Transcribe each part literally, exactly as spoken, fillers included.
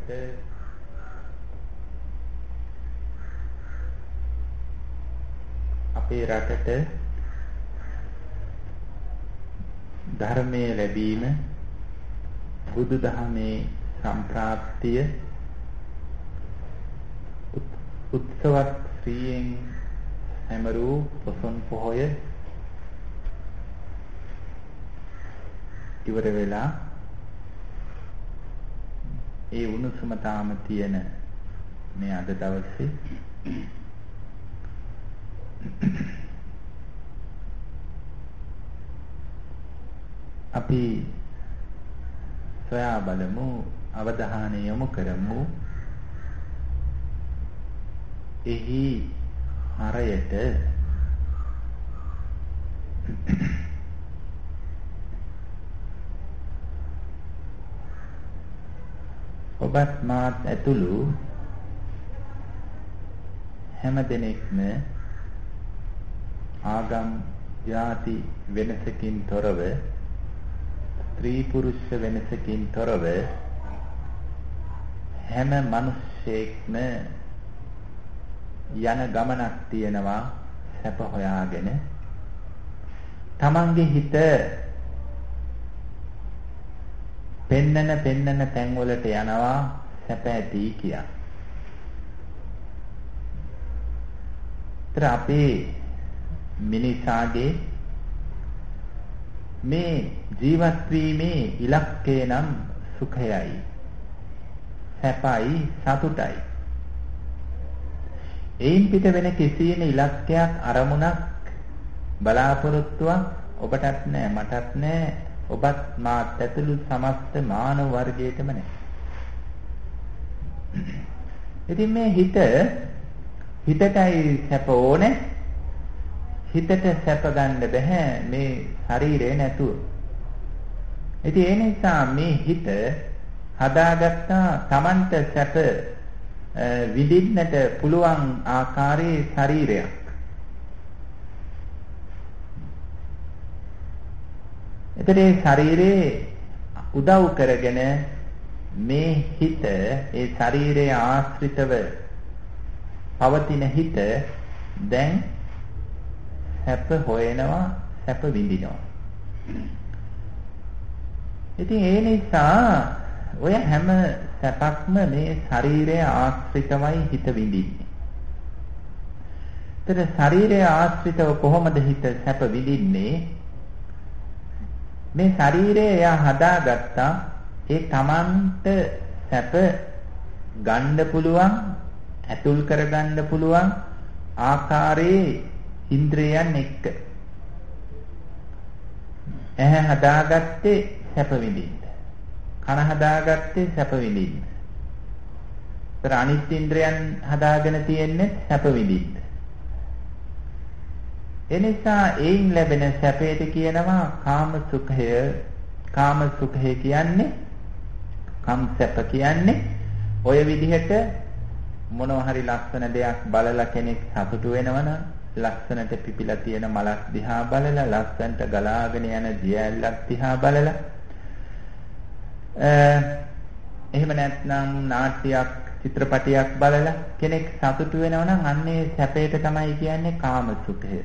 වෙලාවට අපේ රටට ධර්මයේ ලැබීම බුදුදහමේ සම්ප්‍රාප්තිය උත්සවත් ශ්‍රීයෙන් හැමරූ පොසොන් පොහොය ඉවර වෙලා ඒ උණුසුම තාම තියෙන මේ අද දවසේ අපි සොයා බලමු අවධානය යොමු කරමු එහි හරයට ඔබත් මාත් ඇතුළු හැම දෙනෙක්ම ආගම් ජාති වෙනසකින් තොරව ස්ත්‍රී පුරුෂ වෙනසකින් තොරව හැම මිනිසෙක්ම යන ගමනක් තියෙනවා සැප හොයාගෙන තමන්ගේ හිත පෙන්නන පෙන්නන තැන්වලට යනවා සැප ඇති කියා. ඒතර අපේ මිනිසාගේ මේ ජීවත් වීමේ ඉලක්කය නම් සුඛයයි සැපයි සතුටයි. එයින් පිට වෙන කිසියම් ඉලක්කයක් අරමුණක් බලාපොරොත්තුවක් ඔබටත් නැහැ මටත් නැහැ ඔබත් මාත් ඇතුළු සමස්ත මානව වර්ගයටම නැහැ. ඉතින් මේ හිත හිතටයි සැප ඕනේ හිතට සැප ගන්න බෑ මේ ශරීරය නැතුව. ඉතින් ඒ නිසා මේ හිත හදාගත්තා Tamanට සැප විඳින්නට පුළුවන් ආකාරයේ ශරීරයක්. එතකොට මේ ශරීරේ උදව් කරගෙන මේ හිත ඒ ශරීරය ආශ්‍රිතව පවතින හිත දැන් සැප හොයනවා සැප විඳිනවා. ඉතින් ඒ නිසා ඔය හැම සැපක්ම මේ ශරීරය ආශ්‍රිතවයි හිත විඳින්නේ. ඒතර ශරීරය ආශ්‍රිතව කොහොමද හිත සැප විඳින්නේ? මේ ශරීරය එයා හදාගත්තා ඒ Tamanට සැප ගන්න පුළුවන් ඇතුල් කරගන්න පුළුවන් ආකාරයේ ඉන්ද්‍රයන් එක්ක. ඇහැ හදාගත්තේ සැප විඳින්න. කන හදාගත්තේ සැප විඳින්න. ඒතර අනිත් ඉන්ද්‍රයන් හදාගෙන තියෙන්නේ සැප විඳින්න. එනිසා ඒයින් ලැබෙන සැපයට කියනවා කාම සුඛය. කාම සුඛය කියන්නේ කම් සැප කියන්නේ ඔය විදිහට මොනවා හරි ලස්සන දෙයක් බලලා කෙනෙක් සතුටු වෙනවනම් ලස්සනට පිපිලා තියෙන මලක් දිහා බලලා ලස්සනට ගලාගෙන යන දියැලක් දිහා බලලා එහෙම නැත්නම් නාට්‍යයක් චිත්‍රපටයක් බලලා කෙනෙක් සතුටු වෙනවා නම් අන්නේ සැපයට තමයි කියන්නේ කාම සුඛය.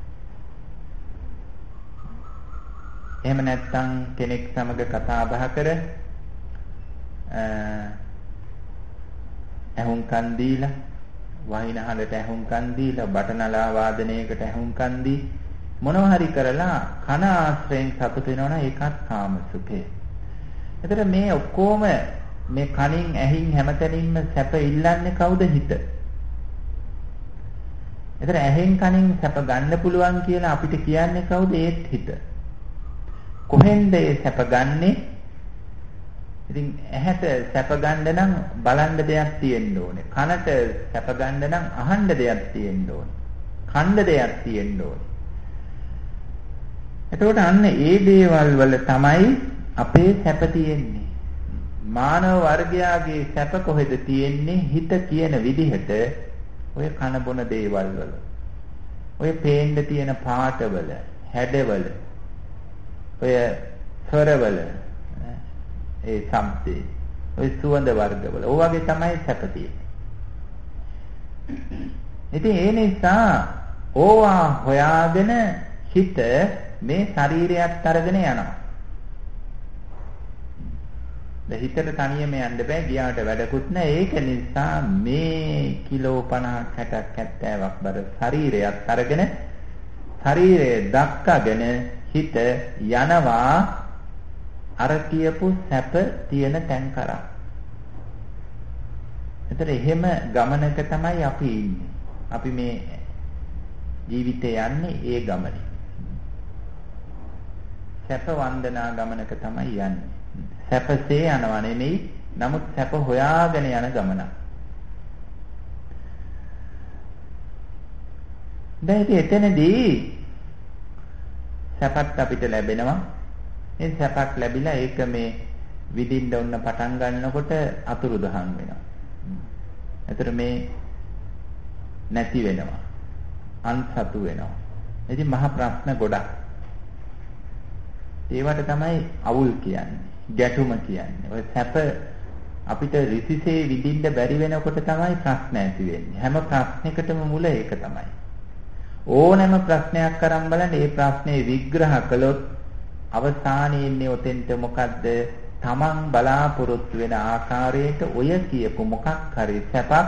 එහෙම නැත්නම් කෙනෙක් සමග කතා බහ කර ඇහුම්කන් දීලා වහිනහලට ඇහුම්කන් දීලා බටනලා වාදනයකට ඇහුම්කන් දී මොනවා හරි කරලා කන ආශ්‍රයෙන් සතුට වෙනවා නම් ඒකත් කාම සුඛය. එතකොට මේ ඔක්කොම මේ කනින් ඇහින් හැමතැනින්ම සැප ඉල්ලන්නේ කවුද? හිත. එතකොට ඇහෙන් කනින් සැප ගන්න පුළුවන් කියලා අපිට කියන්නේ කවුද? ඒත් හිත. කොහෙන්ද ඒ සැප ගන්නෙ? ඉතින් ඇහැට සැප ගන්න නම් බලන්න දෙයක් තියෙන්න ඕනේ. කනට සැප ගන්න නම් අහන්න දෙයක් තියෙන්න ඕනේ. කන්න දෙයක් තියෙන්න ඕනේ. එතකොට අන්න ඒ දේවල් වල තමයි අපේ සැප තියෙන්නේ. මානව වර්ගයාගේ සැප කොහෙද තියෙන්නේ? හිත කියන විදිහට ඔය කන බොන දේවල් වල. ඔය පේන්න තියෙන පාටවල, හැඩවල, ඔය ස්වරවල ඒ සම්පේ ඔය සුවඳ වර්ගවල. ඕ වගේ තමයි සැප තියෙන්නේ. ඉතින් ඒ නිසා ඕවා හොයාගෙන හිත මේ ශරීරයත් අරගෙන යනවා. දැන් හිතට තනියම යන්න බෑ, ගියාට වැඩකුත් නෑ. ඒක නිසා මේ කිලෝ පනහක් හැටක් හැත්තෑවක් බර ශරීරයත් අරගෙන ශරීරය දක්කගෙන හිත යනවා අර කියපු සැප තියෙන තැන් කරා. එතන එහෙම ගමනක තමයි අපි ඉන්නේ. අපි මේ ජීවිතේ යන්නේ ඒ ගමනේ. සැප වන්දනා ගමනක තමයි යන්නේ. සැපසේ යනවා නෙමෙයි, නමුත් සැප හොයාගෙන යන ගමන. දැන් එතනදී සැපත් අපිට ලැබෙනවා. ඒ සැපක් ලැබිලා ඒක මේ විඳින්න උන්න පටන් ගන්නකොට අතුරුදහන් වෙනවා. එතකොට මේ නැති වෙනවා. අන්සතු වෙනවා. ඉතින් මහ ප්‍රශ්න ගොඩක්. ඒවට තමයි අවුල් කියන්නේ. ගැටුම කියන්නේ. ඔය සැප අපිට රිසිසේ විඳින්න බැරි වෙනකොට තමයි ප්‍රශ්න ඇති වෙන්නේ. හැම ප්‍රශ්නයකටම මුල ඒක තමයි. ඕනෑම ප්‍රශ්නයක් කරන් බලන්න ඒ ප්‍රශ්නේ විග්‍රහ කළොත් අවසානයේ ඉන්නේ ඔතෙන්ට මොකද්ද? තමන් බලාපොරොත්තු වෙන ආකාරයට ඔය කියපු මොකක් හරි සැපක්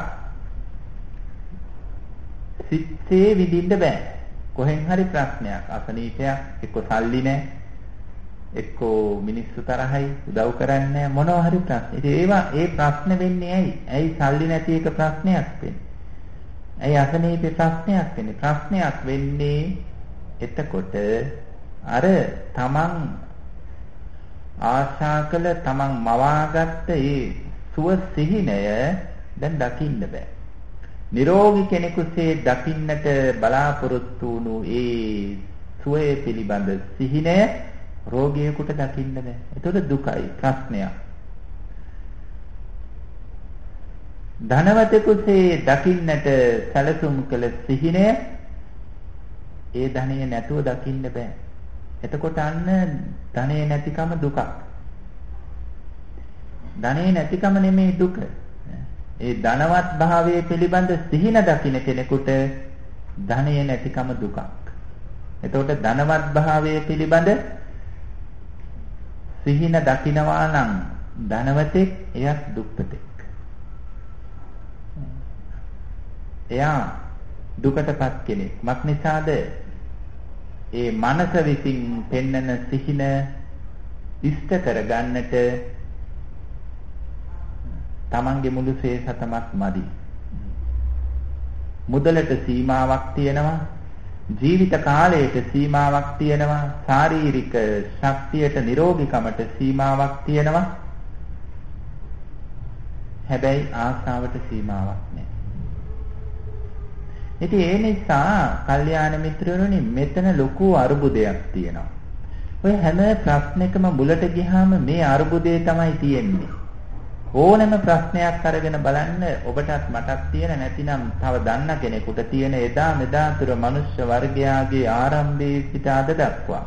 සිත්සේ විඳින්න බෑ. කොහෙන් හරි ප්‍රශ්නයක්, අසනීපයක්, එක්ක සල්ලි නැහැ, එක්කෝ මිනිස්සු තරහයි, උදව් කරන්නේ නැහැ, මොනවා හරි ප්‍රශ්න. ඉතින් ඒවා ඒ ප්‍රශ්න වෙන්නේ ඇයි? ඇයි සල්ලි නැති එක ප්‍රශ්නයක් වෙන්නේ? ඇයි අසනීප ප්‍රශ්නයක් වෙන්නේ? ප්‍රශ්නයක් වෙන්නේ එතකොට අර තමන් ආශා කළ තමන් මවාගත්ත ඒ සුව සිහිනය දැන් දකින්න බෑ. නිරෝගී කෙනෙකුසේ දකින්නට බලාපොරොත්තු වුණු ඒ සුවය පිළිබඳ සිහිනය රෝගියෙකුට දකින්න බෑ. ඒතකොට දුකයි, ප්‍රශ්නයක්. ධනවතෙකුසේ දකින්නට සැලසුම් කළ සිහිනය ඒ ධනය නැතුව දකින්න බෑ. එතකොට අන්න ධනෙ නැතිකම දුකක්. ධනෙ නැතිකම නෙමෙයි දුක. ඒ ධනවත් භාවයේ පිළිබඳ සිහින දකින්න කෙනෙකුට ධනෙ නැතිකම දුකක්. එතකොට ධනවත් භාවයේ පිළිබඳ සිහින දකින්නවා නම් ධනවතෙක් එයත් දුක්පතෙක්. එයා දුකටපත් කෙනෙක්. මක් නිසාද? ඒ මනස විසින් පෙන්නන සිහින ඉෂ්ට කරගන්නට තමන්ගේ මුළු ශේෂතමත් මදි. මුදලට සීමාවක් තියෙනවා, ජීවිත කාලයට සීමාවක් තියෙනවා, ශාරීරික ශක්තියට, නිරෝගීකමට සීමාවක් තියෙනවා. හැබැයි ආශාවට සීමාවක් නැහැ. ඉතින් ඒ නිසා කල්යාණ මිත්‍රයෝනි මෙතන ලොකු අරුබුදයක් තියෙනවා. ඔය හැම ප්‍රශ්නයකම මුලට ගියාම මේ අරුබුදේ තමයි තියෙන්නේ. ඕනෑම ප්‍රශ්නයක් අරගෙන බලන්න ඔබටත් මටත් තියෙන නැතිනම් තව දන්න කෙනෙකුට තියෙන එදා මෙදා තුර මනුෂ්‍ය වර්ගයාගේ ආරම්භයේ සිට අද දක්වා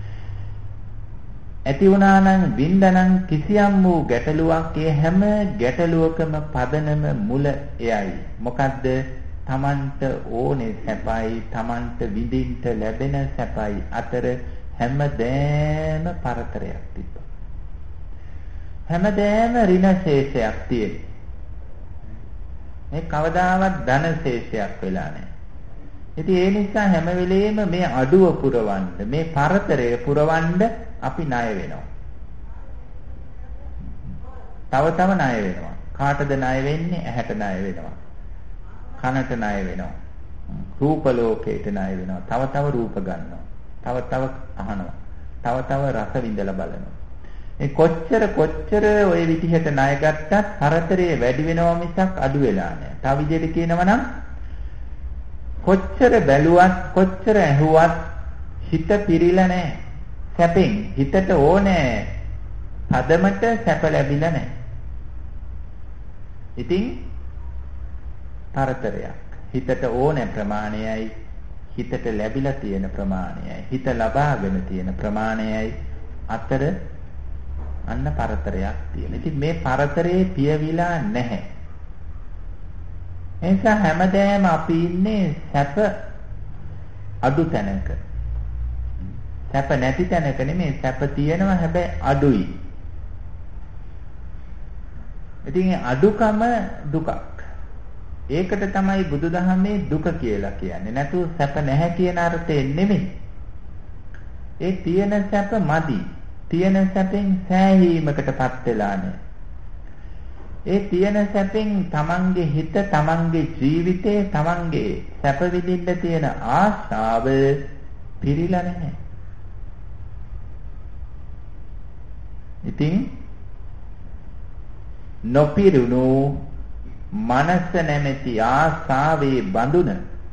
ඇති වුණා නම් බින්දනම් කිසියම් වූ ගැටලුවක් ඒ හැම ගැටලුවකම පදනම මුල එයයි. මොකද්ද? තමන්ට ඕනේ සැපයි, තමන්ට විඳින්න ලැබෙන සැපයි අතර හැමදේම පරතරයක් තිබ්බා. හැමදේම ඍණ ශේෂයක් තියෙනවා. මේ කවදාවත් ධන ශේෂයක් වෙලා නැහැ. ඉතින් ඒ නිසා හැම වෙලෙම මේ අඩුව පුරවන්න, මේ පරතරය පුරවන්න අපි ණය වෙනවා. තව තව ණය වෙනවා. කාටද ණය වෙන්නේ? ඇහැට ණය වෙනවා. කනට ණය වෙනවා. රූප ලෝකයට ණය වෙනවා. තව තව රූප ගන්නවා. තව තව අහනවා. තව තව රස විඳලා බලනවා. මේ කොච්චර කොච්චර ওই විදිහට ණය ගත්තත් පරතරය වැඩි වෙනවා මිසක් අඩු වෙලා නැහැ. තව විදිහට කියනවා නම් කොච්චර බැලුවත් කොච්චර ඇහුවත් හිත පිරීලා නැහැ. සැපෙන් හිතට ඕනේ පදමට සැප ලැබිලා නැහැ. ඉතින් පරතරයක්. හිතට ඕනේ ප්‍රමාණයයි හිතට ලැබිලා තියෙන ප්‍රමාණයයි හිත ලබාගෙන තියෙන ප්‍රමාණයයි අතර අන්න පරතරයක් තියෙන. ඉතින් මේ පරතරේ පියවිලා නැහැ. එනිසා හැමදේම අපි ඉන්නේ සැප අඩු තැනක. සැප නැති තැනක නෙමෙයි, සැප තියෙනවා හැබැයි අඩුයි. ඉතින් අඩුකම දුකක්. ඒකට තමයි බුදුදහමේ දුක කියලා කියන්නේ. නැතු සැප නැහැ කියන අර්ථයෙන් නෙමෙයි. ඒ තියෙන සැප මදි. තියෙන සැපෙන් සෑහීමකටපත් වෙලා නැහැ. ඒ තියෙන සැපෙන් තමන්ගේ හිත, තමන්ගේ ජීවිතේ, තමන්ගේ සැප විඳින්න තියෙන ආශාව පිරීලා නැහැ. ඉතින් නොපිරුණු මනස නැමැති ආශාවේ බඳුන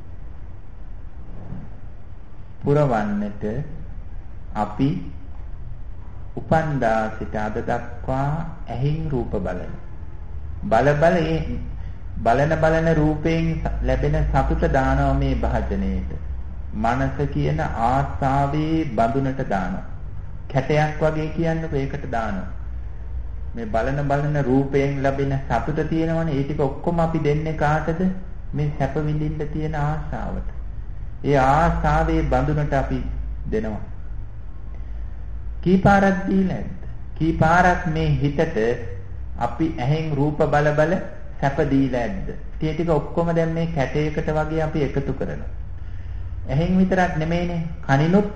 පුරවන්නට අපි උපන්දා සිට අද දක්වා ඇහින් රූප බලන බල බල ඒ බලන බලන රූපයෙන් ලැබෙන සතුට දානවා මේ භාජනයේට. මනස කියන ආශාවේ බඳුනට දානවා. කැටයක් වගේ කියන්නකො ඒකට දානවා. මේ බලන බලන රූපයෙන් ලැබෙන සතුට තියෙනවනේ, ඒ ටික ඔක්කොම අපි දෙන්නේ කාටද? මේ සැප විඳින්න තියෙන ආශාවට. ඒ ආශාවේ බඳුනට අපි දෙනවා. කීපාරක් දීලාද? කීපාරක් මේ හිතට අපි ඇහෙන් රූප බල බල සැප දීලාද? ඒ ටික ඔක්කොම දැන් මේ කැටයකට වගේ අපි එකතු කරනවා. ඇහෙන් විතරක් නෙමෙයිනේ, කනිනුත්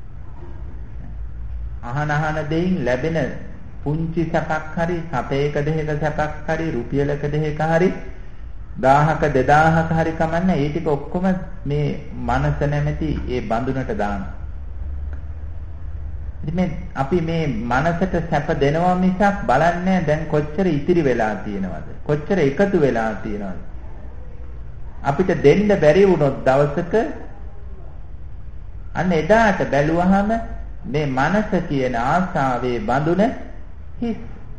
අහන අහන දෙයින් ලැබෙන පුංචි සැපක් හරි, සතේක දෙහක සැපක් හරි, රුපියලක දෙහක හරි, දහහක දෙදාහක හරි කමන්නේ, ඒ ටික ඔක්කොම මේ මනස නැමැති ඒ බඳුනට දානවා. ඉතින් අපි මේ මනසට සැප දෙනවා මිසක් බලන්නේ දැන් කොච්චර ඉතිරි වෙලා තියෙනවද, කොච්චර එකතු වෙලා තියෙනවද. අපිට දෙන්න බැරි වුණොත් දවසක අන්න එදාට බැලුවහම මේ මනස කියන ආශාවේ බඳුන හිස්.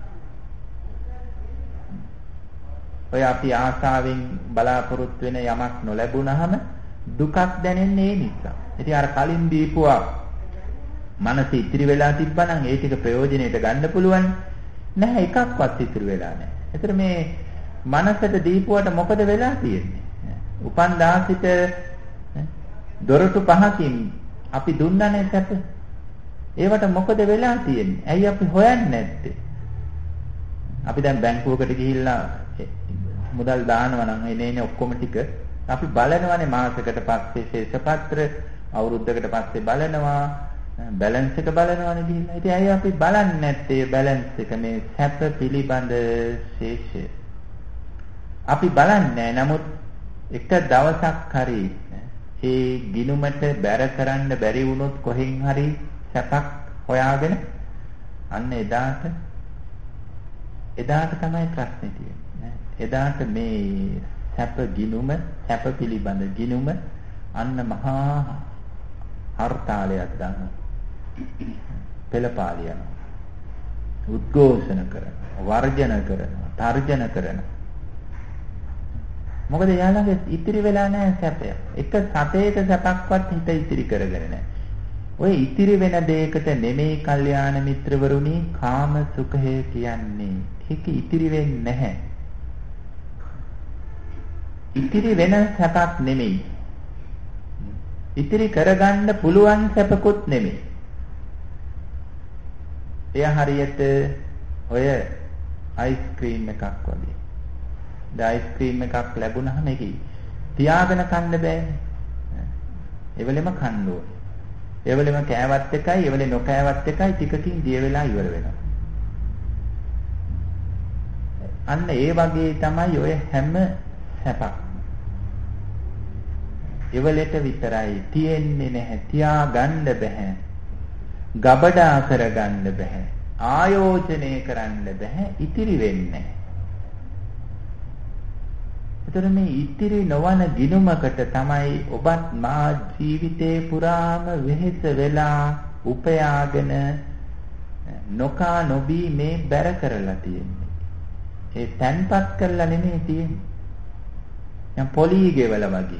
ඔය අපි ආශාවෙන් බලාපොරොත්තු වෙන යමක් නොලැබුණාම දුකක් දැනෙන්නේ ඒ නිසා. ඉතින් අර කලින් දීපුවා මනස ඉතිරි වෙලා තිබ්බනම් ඒ ටික ප්‍රයෝජනෙට ගන්න පුළුවන්. නැහැ, එකක්වත් ඉතිරි වෙලා නැහැ. ඒතර මේ මනසට දීපුවට මොකද වෙලා තියෙන්නේ? උපන් දාසිත දොරටු පහකින් අපි දුන්නනේ සැප. ඒවට මොකද වෙලා තියෙන්නේ? ඇයි අපි හොයන්නේ නැත්තේ? අපි දැන් බැංකුවකට ගිහිල්ලා මුදල් දානවා නම් එනේ ඔක්කොම ටික අපි බලනවානේ, මාසයකට පස්සේ ශේෂපත්‍ර, අවුරුද්දකට පස්සේ බලනවා, බැලන්ස් එක බලනවානේ ගිහිල්ලා. ඉතින් ඇයි අපි බලන්නේ නැත්තේ බැලන්ස් එක, මේ සැප පිළිබඳ ශේෂය? අපි බලන්නේ. නමුත් එක දවසක් හරි ඒ ගිනුමට බැර කරන්න බැරි වුණොත් කොහෙන් හරි සැපක් හොයාගෙන අන්න එදාට එදාට තමයි ප්‍රශ්නේ තියෙන්නේ. එදාට මේ සැප ගිනුම, සැප පිළිබඳ ගිනුම අන්න මහා හර්තාලයක් දානවා. පෙළපාලිය යනවා. උද්ඝෝෂණ කරනවා, වර්ජන කරනවා, තර්ජන කරනවා. මොකද යාළඟ ඉතිරි වෙලා නැහැ සැපය. එක සතේක සැපක්වත් හිත ඉතිරි කරගෙන නැහැ. ඔය ඉතිරි වෙන දෙයකට නෙමෙයි කල්යාණ මිත්‍රවරුනි කාම සුඛය කියන්නේ. ඒක ඉතිරි වෙන්නේ නැහැ. ඉතිරි වෙන සැපක් නෙමෙයි. ඉතිරි කරගන්න පුළුවන් සැපකුත් නෙමෙයි. එය හරියට ඔය අයිස්ක්‍රීම් එකක් වගේ. ද අයිස්ක්‍රීම් එකක් ලැබුණාම ඒක තියාගෙන කන්න බෑනේ. එවලෙම කන්න ඕනේ. එවලෙම කෑවත් එකයි, එවලේ නොකෑවත් එකයි, ටිකකින් දිය වෙලා ඉවර වෙනවා. අන්න ඒ වගේ තමයි ඔය හැම සැපක්. එවලෙට විතරයි තියෙන්නේ, නැහැ. තියාගන්න බෑ. ගබඩා කරගන්න බෑ. ආයෝජනය කරන්න බෑ. ඉතිරි වෙන්නේ නැහැ. ඒතර මේ ඉතිරි නොවන ගිනුමකට තමයි ඔබත් මා ජීවිතේ පුරාම වෙහෙස වෙලා උපයාගෙන නොකා නොබී මේ බැර කරලා තියෙන්නේ. ඒ තැන්පත් කරලා නෙමෙයි තියෙන්නේ. දැන් පොලී ගෙවල වගේ.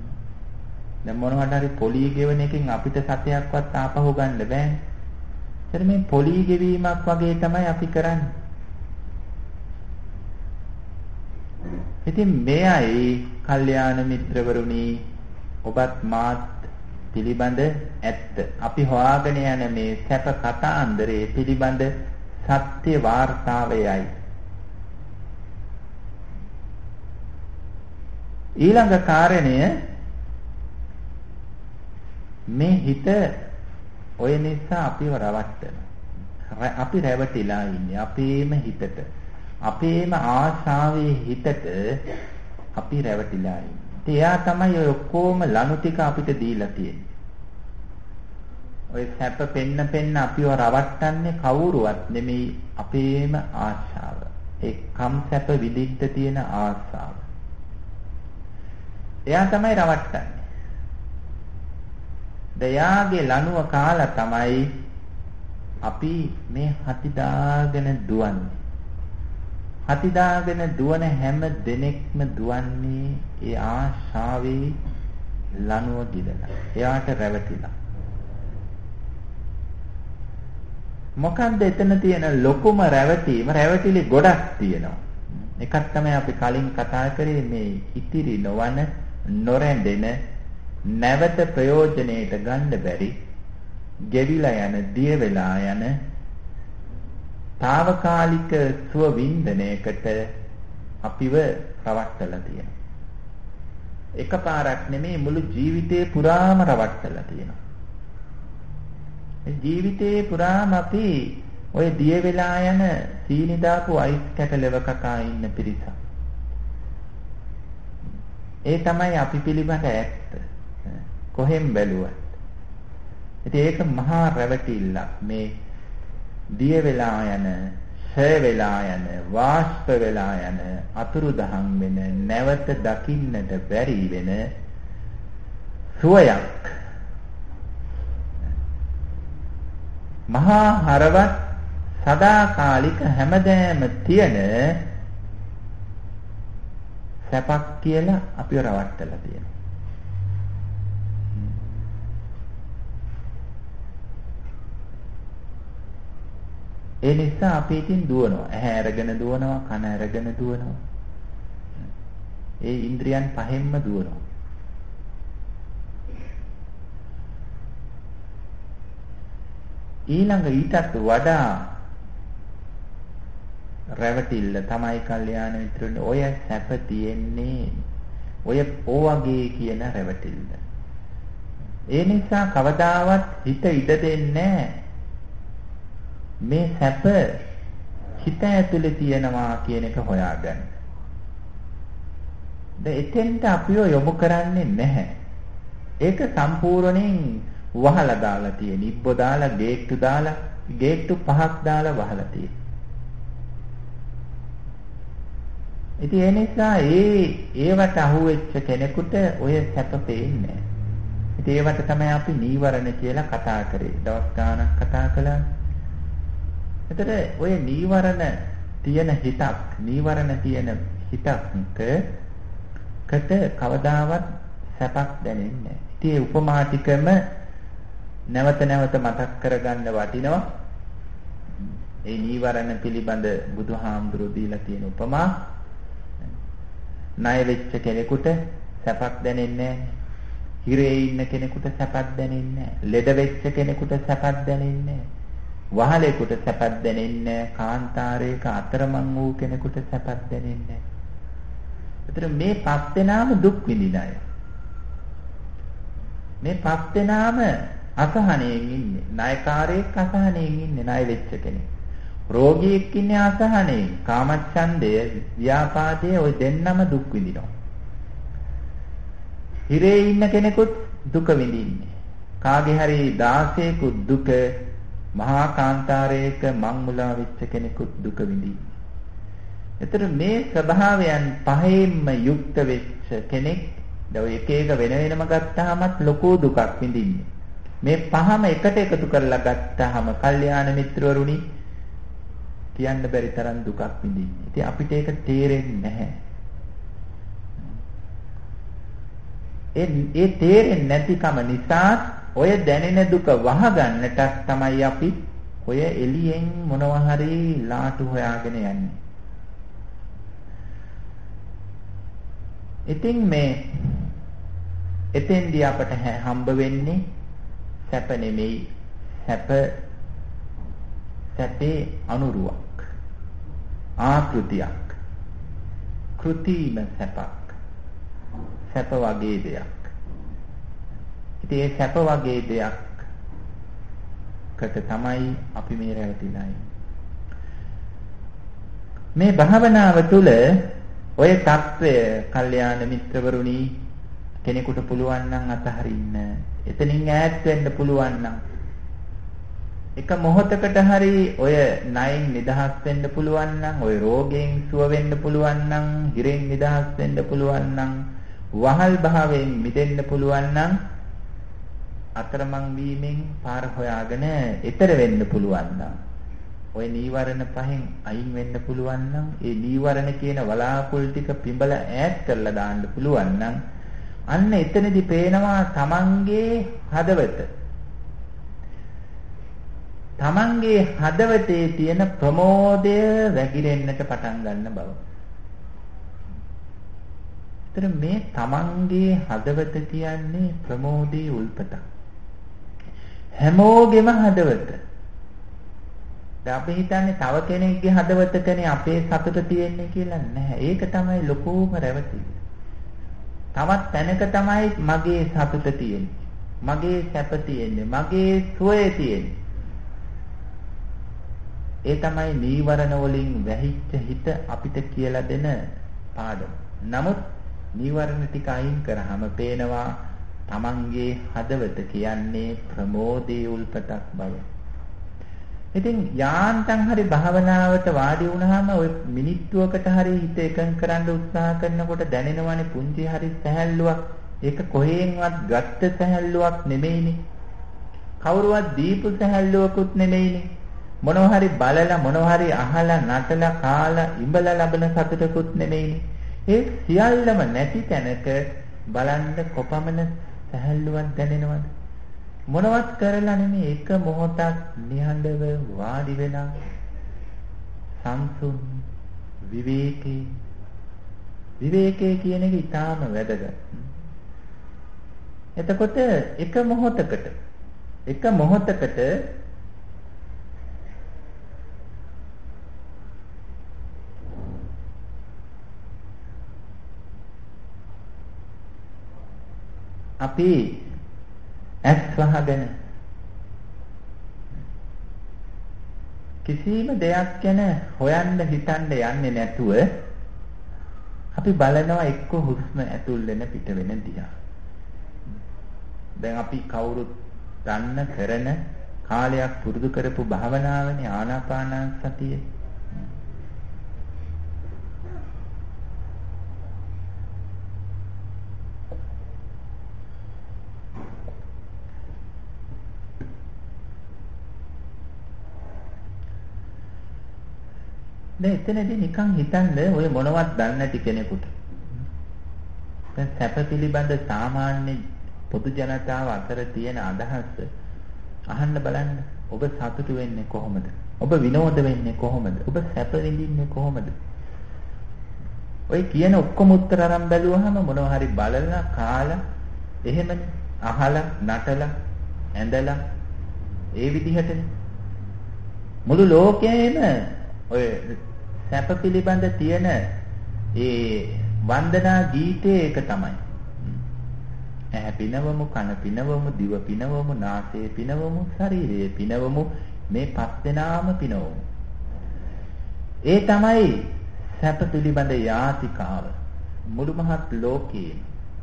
දැන් මොනවට හරි පොලී ගෙවන එකෙන් අපිට සතයක්වත් ආපහු ගන්න බෑනේ. ඒතර මේ පොලී ගෙවීමක් වගේ තමයි අපි කරන්නේ. ඉතින් මෙයයි කල්යාණ මිත්‍රවරුනි ඔබත් මාත් පිළිබඳ ඇත්ත. අපි හොයාගෙන යන මේ සැප කතාන්දරයේ පිළිබඳ සත්‍ය වාර්තාවයයි. ඊළඟ කාරණය මේ හිත ඔය නිසා අපිව රවට්ටන. අපි රැවටිලා ඉන්නේ අපේම හිතට. අපේම ආශාවේ හිතට අපි රැවටිලා ඉන්නේ. එයා තමයි ඔය ඔක්කොම ලනු ටික අපිට දීලා තියෙන්නේ. ඔය සැප පෙන්න පෙන්න අපිව රවට්ටන්නේ කවුරුවත් නෙමෙයි අපේම ආශාව. ඒ කම් සැප විඳින්න තියෙන ආශාව. එයා තමයි රවට්ටන්නේ. දයාගේ ලනුව කාලා තමයි අපි මේ හතිදාගෙන දුවන්නේ. හතිදාගෙන දුවන හැම දෙනෙක්ම දුවන්නේ ඒ ආශාවේ ලනුව ගිලලා. එයාට රැවටිලා. මොකන්ද එතන තියෙන ලොකුම රැවටීම? රැවටිලි ගොඩක් තියෙනවා. එකක් තමයි අපි කලින් කතා කරේ මේ ඉතිරි නොවන නොරැඳෙන නැවත ප්‍රයෝජනෙට ගන්න බැරි ගෙවිලා යන දිය වෙලා යන తాවකාලික සුව වින්දනයකට අපිව රවට්ටලා තියෙනවා. එකපාරක් නෙමෙයි මුළු ජීවිතේ පුරාම රවට්ටලා තියෙනවා. ඒ ජීවිතේ පුරාම අපි ඔය දිය වෙලා යන සීනි දාපු අයිස් කැටලව කකා ඉන්න පිරිසක්. ඒ තමයි අපි පිළිබඳ ඇත්ත. කොහෙන් බැලුවත්. ඉතින් ඒක මහා රැවටිල්ලක්. මේ දිය වෙලා යන, ඡය වෙලා යන, වාෂ්ප වෙලා යන, අතුරුදහන් වෙන, නැවත දකින්නට බැරි වෙන සුවයක්. මහා හරවත් සදාකාලික හැමදෑම තියෙන සැපක් කියලා අපිව රවට්ටලා තියෙනවා. ඒ නිසා අපි ඉතින් දුවනවා. ඇහැ අරගෙන දුවනවා, කන අරගෙන දුවනවා. ඒ ඉන්ද්‍රියන් පහෙන්ම දුවනවා. ඊළඟ ඊටත් වඩා රැවටිල්ල තමයි කල්යාණ මිත්‍රයනි ඔය සැප තියෙන්නේ ඔය ඕවගේ කියන රැවටිල්ල. ඒ නිසා කවදාවත් හිත ඉඩ දෙන්නේ මේ සැප හිත ඇතුලේ තියෙනවා කියන එක හොයාගන්න. දැන් එතෙන්ට අපිව යොමු කරන්නේ නැහැ. ඒක සම්පූර්ණයෙන් වහලා දාලා තියෙන. ඉබ්බෝ දාලා, ගේට්ටු දාලා, ගේට්ටු පහක් දාලා වහලා තියෙන. ඉතින් ඒ නිසා ඒ ඒවට අහුවෙච්ච කෙනෙකුට ඔය සැප පේන්නේ නැහැ. ඉතින් ඒවට තමයි අපි නීවරණ කියලා කතා කරේ. දවස් ගාණක් කතා කළා. එතකොට ඔය නීවරණ තියෙන හිතක්, නීවරණ තියෙන හිතකට කවදාවත් සැපක් දැනෙන්නේ නැහැ. ඉතින් ඒ උපමා ටිකම නැවත නැවත මතක් කරගන්න වටිනවා. ඒ නීවරණ පිළිබඳ බුදුහාමුදුරුවෝ දීලා තියෙන උපමා ණය වෙච්ච කෙනෙකුට සැපක් දැනෙන්නේ නැහැ. හිරේ ඉන්න කෙනෙකුට සැපක් දැනෙන්නේ නැහැ. ලෙඩ වෙච්ච කෙනෙකුට සැපක් දැනෙන්නේ නැහැ. වහලෙකුට සැපක් දැනෙන්නේ නැහැ. කාන්තාරයක අතරමං වූ කෙනෙකුට සැපක් දැනෙන්නේ නැහැ. ඒතර මේ පස් දෙනාම දුක් විඳින අය. මේ පස් දෙනාම අසහනයෙන් ඉන්නේ. ණයකාරයෙක් අසහනයෙන් ඉන්නේ ණය වෙච්ච කෙනෙක්. රෝගියෙක් ඉන්නේ අසහනයෙන්. කාමච්ඡන්දය, ව්‍යාපාදය ඔය දෙන්නම දුක් විඳිනවා. හිරේ ඉන්න කෙනෙකුත් දුක විඳින්නේ. කාගේ හරි දාසයෙකුත් දුක, මහා කාන්තාරයක මංමුලා වෙච්ච කෙනෙකුත් දුක විඳින්නේ. ඒතර මේ ස්වභාවයන් පහෙන්ම යුක්ත වෙච්ච කෙනෙක් දැන් එක එක වෙන වෙනම ගත්තාමත් ලොකු දුකක් විඳින්නේ. මේ පහම එකට එකතු කරලා ගත්තාම කල්යාණ මිත්‍රවරුනි කියන්න බැරි තරම් දුකක් විඳින්නේ. ඉතින් අපිට ඒක තේරෙන්නේ නැහැ. ඒ ඒ තේරෙන්නේ නැතිකම නිසා ඔය දැනෙන දුක වහගන්නට තමයි අපි ඔය එළියෙන් මොනවා හරි ලාටු හොයාගෙන යන්නේ. ඉතින් මේ එතෙන්දී අපට හම්බ වෙන්නේ සැප නෙමෙයි, සැප සැපේ අනුරුවක්, ආකෘතියක්, කෘතිම සැපක්, සැප වගේ දෙයක්. ඉතින් ඒ සැප වගේ දෙයක්කට තමයි අපි මේ රැවටිලා ඉන්නේ. මේ භාවනාව තුළ ඔය தত্ত্বය කල්යාණ මිත්‍රවරුනි කෙනෙකුට පුළුවන් නම් අතහරින්න, එතනින් ඈත් වෙන්න පුළුවන් නම්, එක මොහොතකට හරි ඔය ණයෙන් නිදහස් වෙන්න පුළුවන් නම්, ඔය රෝගයෙන් සුව වෙන්න පුළුවන් නම්, හිරෙන් නිදහස් වෙන්න පුළුවන් නම්, වහල් භාවයෙන් මිදෙන්න පුළුවන් නම්, අතරමං වීමෙන් පාර හොයාගෙන එතර වෙන්න පුළුවන් නම්, ඔය නීවරණ පහෙන් අයින් වෙන්න පුළුවන් නම්, ඒ නීවරණ කියන වලාකුළු ටික පිඹල ඈත් කරලා දාන්න පුළුවන් නම්, අන්න එතනදී පේනවා තමන්ගේ හදවත, තමන්ගේ හදවතේ තියෙන ප්‍රමෝදය වැగిරෙන්නට පටන් ගන්න බව. ඒතර මේ තමන්ගේ හදවත කියන්නේ ප්‍රමෝදයේ උල්පතක්. හැමෝගෙම හදවත. දැන් අපි හිතන්නේ තව කෙනෙක්ගේ හදවතකනේ අපේ සතුට තියෙන්නේ කියලා. නැහැ. ඒක තමයි ලොකෝම රැවටිල්ල. තවත් තැනක තමයි මගේ සතුට තියෙන්නේ, මගේ සැප තියෙන්නේ, මගේ සුවය තියෙන්නේ. ඒ තමයි නීවරණ වලින් වැහිච්ච හිත අපිට කියලා දෙන පාඩම. නමුත් නීවරණ ටික අයින් කරාම පේනවා තමන්ගේ හදවත කියන්නේ ප්‍රමෝදයේ උල්පතක් බව. ඉතින් යාන්තම් හරි භාවනාවට වාඩි වුණාම ඔය මිනිත්තුවකට හරි හිත එකඟ කරන්න උත්සාහ කරනකොට දැනෙනවනේ පුංචි හරි සැහැල්ලුවක්. ඒක කොහෙන්වත් ගත්ත සැහැල්ලුවක් නෙමෙයිනේ. කවුරුවත් දීපු සැහැල්ලුවකුත් නෙමෙයිනේ. මොනවා හරි බලලා මොනවා හරි අහලා නටලා කාලා ඉඹලා ලබන සතුටකුත් නෙමෙයිනේ. ඒ සියල්ලම නැති තැනක බලන්න කොපමණ සැහැල්ලුවක් දැනෙනවද? මොනවත් කරලා නෙමෙයි, එක මොහොතක් නිහඬව වාඩි වෙලා සංසුන් විවේකී. විවේකයේ කියන එක ඊටාම වැදගත්. එතකොට එක මොහොතකට එක මොහොතකට අපි ඇස් වහගෙන කිසිම දෙයක් ගැන හොයන්න හිතන්න යන්නේ නැතුව අපි බලනවා එක්ක හුස්ම ඇතුල් වෙන පිට වෙන දිහා. දැන් අපි කවුරුත් දන්න කරන කාලයක් පුරුදු කරපු භාවනාවනේ ආනාපාන සතිය. දැන් එතනදී නිකන් හිතන්න ඔය මොනවත් දන්නේ නැති කෙනෙකුට දැන් සැප පිළිබඳ සාමාන්‍ය පොදු ජනතාව අතර තියෙන අදහස අහන්න බලන්න. ඔබ සතුටු වෙන්නේ කොහොමද? ඔබ විනෝද වෙන්නේ කොහොමද? ඔබ සැප විඳින්නේ කොහොමද? ඔය කියන ඔක්කොම උත්තර අරන් බැලුවහම මොනවා හරි බලලා කාලා එහෙමනේ අහලා නටලා ඇඳලා ඒ විදිහටනේ මුළු ලෝකයේම ඔය සැප පිළිබඳ තියෙන ඒ වන්දනා ගීතේ එක තමයි. ඇහැ පිනවමු, කන පිනවමු, දිව පිනවමු, නාසය පිනවමු, ශරීරය පිනවමු, මේ පස් දෙනාම පිනවමු. ඒ තමයි සැප පිළිබඳ යාතිකාව මුළු මහත් ලෝකයේ.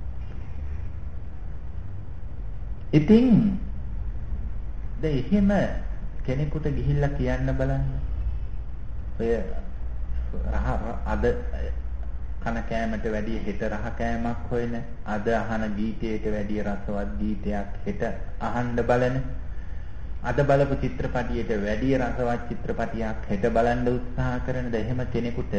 ඉතින් දැන් එහෙම කෙනෙකුට ගිහිල්ලා කියන්න බලන්න. ඔය රහ අද කන කෑමට වැඩිය හෙට රහ කෑමක් හොයන, අද අහන ගීතයට වැඩිය රසවත් ගීතයක් හෙට අහන්න බලන, අද බලපු චිත්‍රපටියට වැඩිය රසවත් චිත්‍රපටියක් හෙට බලන්න උත්සාහ කරන ද එහෙම කෙනෙකුට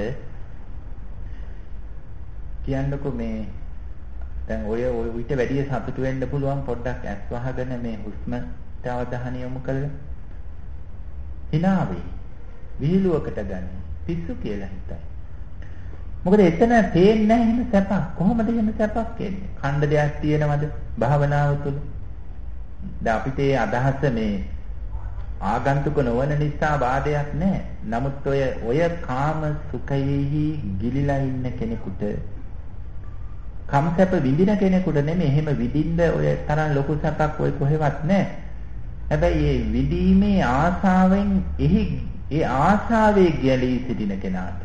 කියන්නකෝ මේ දැන් ඔය ඔය විට වැඩිය සතුටු වෙන්න පුළුවන් පොඩ්ඩක් ඇස් වහගෙන මේ හුස්මට අවධානය යොමු කළා. hina වෙයි. විහිළුවකට ගන්න. පිස්සු කියලා හිතයි. මොකද එතන පේන්නේ නැහැ එහෙම සැපක්. කොහොමද එහෙම සැපක් එන්නේ? ඛණ්ඩ දෙයක් තියෙනවද භාවනාව තුළ? දැන් අපිට ඒ අදහස මේ ආගන්තුක නොවන නිසා වාදයක් නැහැ. නමුත් ඔය ඔය කාම සුඛයෙහි ගිලිලා ඉන්න කෙනෙකුට කම්සැප විඳින කෙනෙකුට නෙමෙයි එහෙම විඳින්න ඔය තරම් ලොකු සැපක් ඔය කොහෙවත් නැහැ. හැබැයි මේ විඳීමේ ආසාවෙන් එහි ඒ ආසාවේ ගැලී සිටින කෙනාට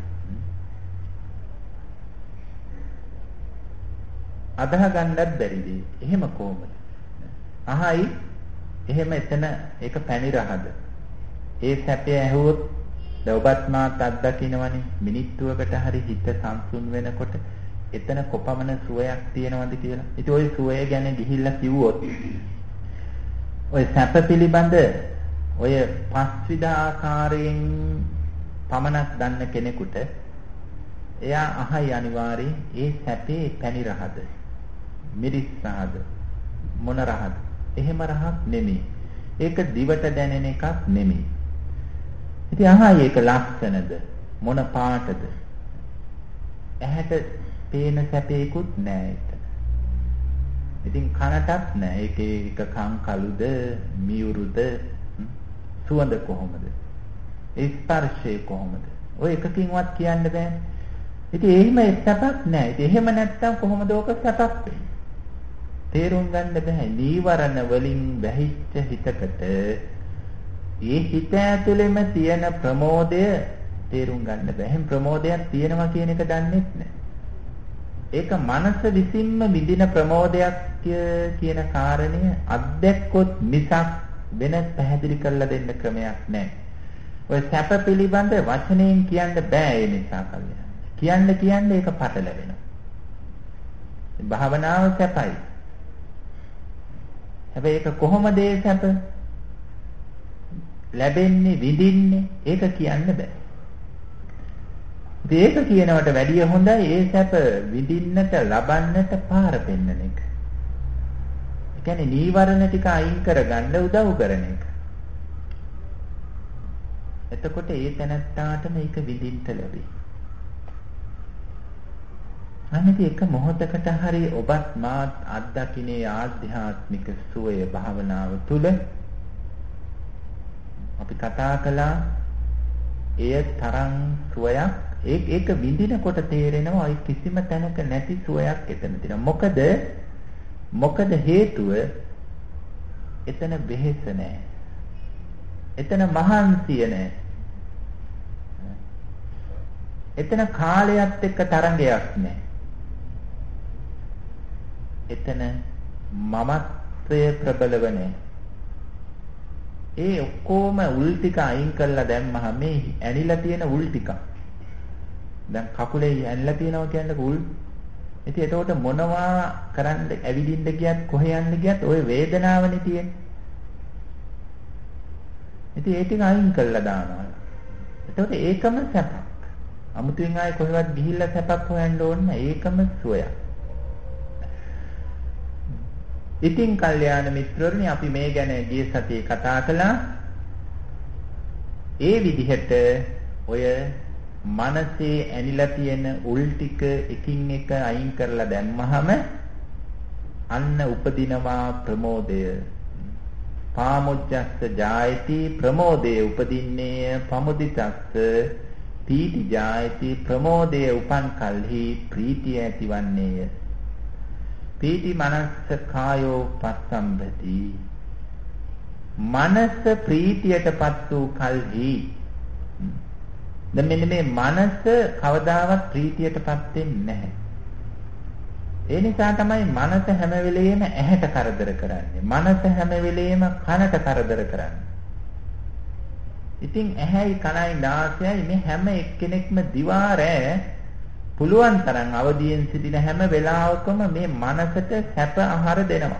අදහ ගන්නත් බැරිද? එහෙම කොහොමද? අහයි එහෙම එතන ඒක පැණි රහද? ඒ සැපය ඇහුවොත් ඔබත් මාත් අත්දකින්නවනේ මිනිත්තුවකට හරි හිත සංසුන් වෙනකොට එතන කොපමණ සුවයක් තියෙනවද කියලා. ඉතින් ওই සුවය ගැන ගිහිල්ලා කිව්වොත් ඔය සැප පිළිබඳ ඔය පස්විධ ආකාරයෙන් පමණක් දන්න කෙනෙකුට එයා අහයි අනිවාර්යෙන් ඒ සැපේ පැණි රහද? මිරිස් රහද? මොන රහද? එහෙම රහක් නෙමෙයි. ඒක දිවට දැනෙන එකක් නෙමෙයි. ඉතින් අහයි ඒක ලක්ෂණද? මොන පාටද? ඇහැට පේන සැපේකුත් නෑ එතන. ඉතින් කනටත් නෑ. ඒකේ එක කන් කළුද, මියුරුද, සුවඳ කොහොමද? ඒ ස්පර්ශය කොහොමද? ඔය එකකින්වත් කියන්න බෑ. ඉතින් එහෙම සැපක් නෑ. ඉතින් එහෙම නැත්තම් කොහොමද ඕක සැපක් වෙන්නේ? තේරුම් ගන්න බෑ. නීවරණ වලින් වැහිච්ච හිතකට ඒ හිත ඇතුළෙම තියෙන ප්‍රමෝදය තේරුම් ගන්න බෑ. එහෙන් ප්‍රමෝදයක් තියෙනවා කියන එක දන්නෙත් නෑ. ඒක මනස විසින්ම විඳින ප්‍රමෝදයක් කියන කාරණය අත්දැක්කොත් මිසක් වෙන පැහැදිලි කරලා දෙන්න ක්‍රමයක් නෑ. ඔය සැප පිළිබඳ වචනයෙන් කියන්න බෑ. ඒ නිසා කල්යනා කියන්න කියන්න ඒක පටලැවෙනවා. භාවනාව සැපයි. හැබැයි ඒක කොහොමද ඒ සැප ලැබෙන්නේ විඳින්නේ ඒක කියන්න බෑ. ඒක කියනවට වැඩිය හොඳයි ඒ සැප විඳින්නට ලබන්නට පාර පෙන්වන එක. ඒ කියන්නේ නීවරණ ටික අයින් කරගන්න උදව් කරන එක. එතකොට ඒ තැනත්තාට මේක විඳින්න ලැබෙයි. අනිත් එක මොහොතකට හරි ඔබත් මාත් අත්දකින්නේ ආධ්‍යාත්මික සුවය භාවනාව තුළ අපි කතා කළා. එය තරම් සුවයක් ඒක ඒක විඳිනකොට තේරෙනවා ඒ කිසිම තැනක නැති සුවයක් එතන තියෙනවා. මොකද මොකද හේතුව එතන වෙහෙස නැහැ. එතන මහන්සිය නැහැ. එතන කාලයත් එක්ක තරංගයක් නැහැ. එතන මමත්වය ප්‍රබලව නැහැ. ඒ ඔක්කොම උල් ටික අයින් කරලා දැම්මහම මේ ඇනිලා තියෙන උල් ටික දැන් කකුලේ ඇනිලා තියෙනවා කියන්නේ උල්. ඉතින් එතකොට මොනවා කරන්න ඇවිදින්න ගියත් කොහෙ යන්න ගියත් ওই වේදනාවනේ තියෙන්නේ. ඉතින් ඒ ටික අයින් කරලා දානවා. එතකොට ඒකම සැපක්. අමුතුවෙන් ආයේ කොහෙවත් ගිහිල්ලා සැපක් හොයන්න ඕනේ නැහැ. ඒකම සුවයක්. ඉතින් කල්යාණ මිත්‍රවරුනි අපි මේ ගැන ගිය සතියේ කතා කළා. ඒ විදිහට ඔය මනසේ ඇනිලා තියෙන උල් ටික එකින් එක අයින් කරලා දැම්මහම අන්න උපදිනවා ප්‍රමෝදය. පාමුජ්ජස්ස ජායති ප්‍රමෝදය උපදින්නේ පමුදිතස්ස පීති ජායති ප්‍රමෝදය උපන් කල්හි ප්‍රීතිය ඇතිවන්නේය. පීති මනස්ස කායෝ පස්සම්බති මනස ප්‍රීතියටපත් වූ කල්හි දැන් මෙන්න මේ මනස කවදාවත් ප්‍රීතියටපත් වෙන්නේ නැහැ. ඒ නිසා තමයි මනස හැම වෙලෙම ඇහැට කරදර කරන්නේ. මනස හැම වෙලෙම කනට කරදර කරන්නේ. ඉතින් ඇහැයි කනයි නාසයයි මේ හැම එක්කෙනෙක්ම දිවා රැ පුළුවන් තරම් අවදියෙන් සිටින හැම වෙලාවකම මේ මනසට සැප ආහාර දෙනවා.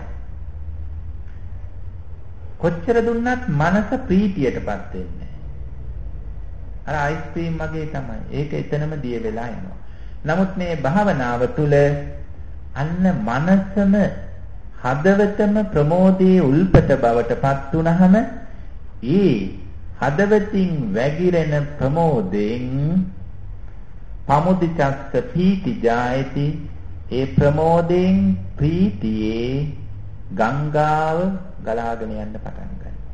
කොච්චර දුන්නත් මනස ප්‍රීතියටපත් වෙන්නේ. අර අයිස්ක්‍රීම් වගේ තමයි. ඒක එතනම දිය වෙලා යනවා. නමුත් මේ භාවනාව තුළ අන්න මනසම හදවතම ප්‍රමෝදයේ උල්පත බවටපත් වුනහම ඒ හදවතින් වැగిරෙන ප්‍රමෝදයෙන් පමුදිචස්ස පීති ජායති ඒ ප්‍රමෝදයෙන් ප්‍රීතියේ ගංගාව ගලාගෙන යන්න පටන් ගන්නවා.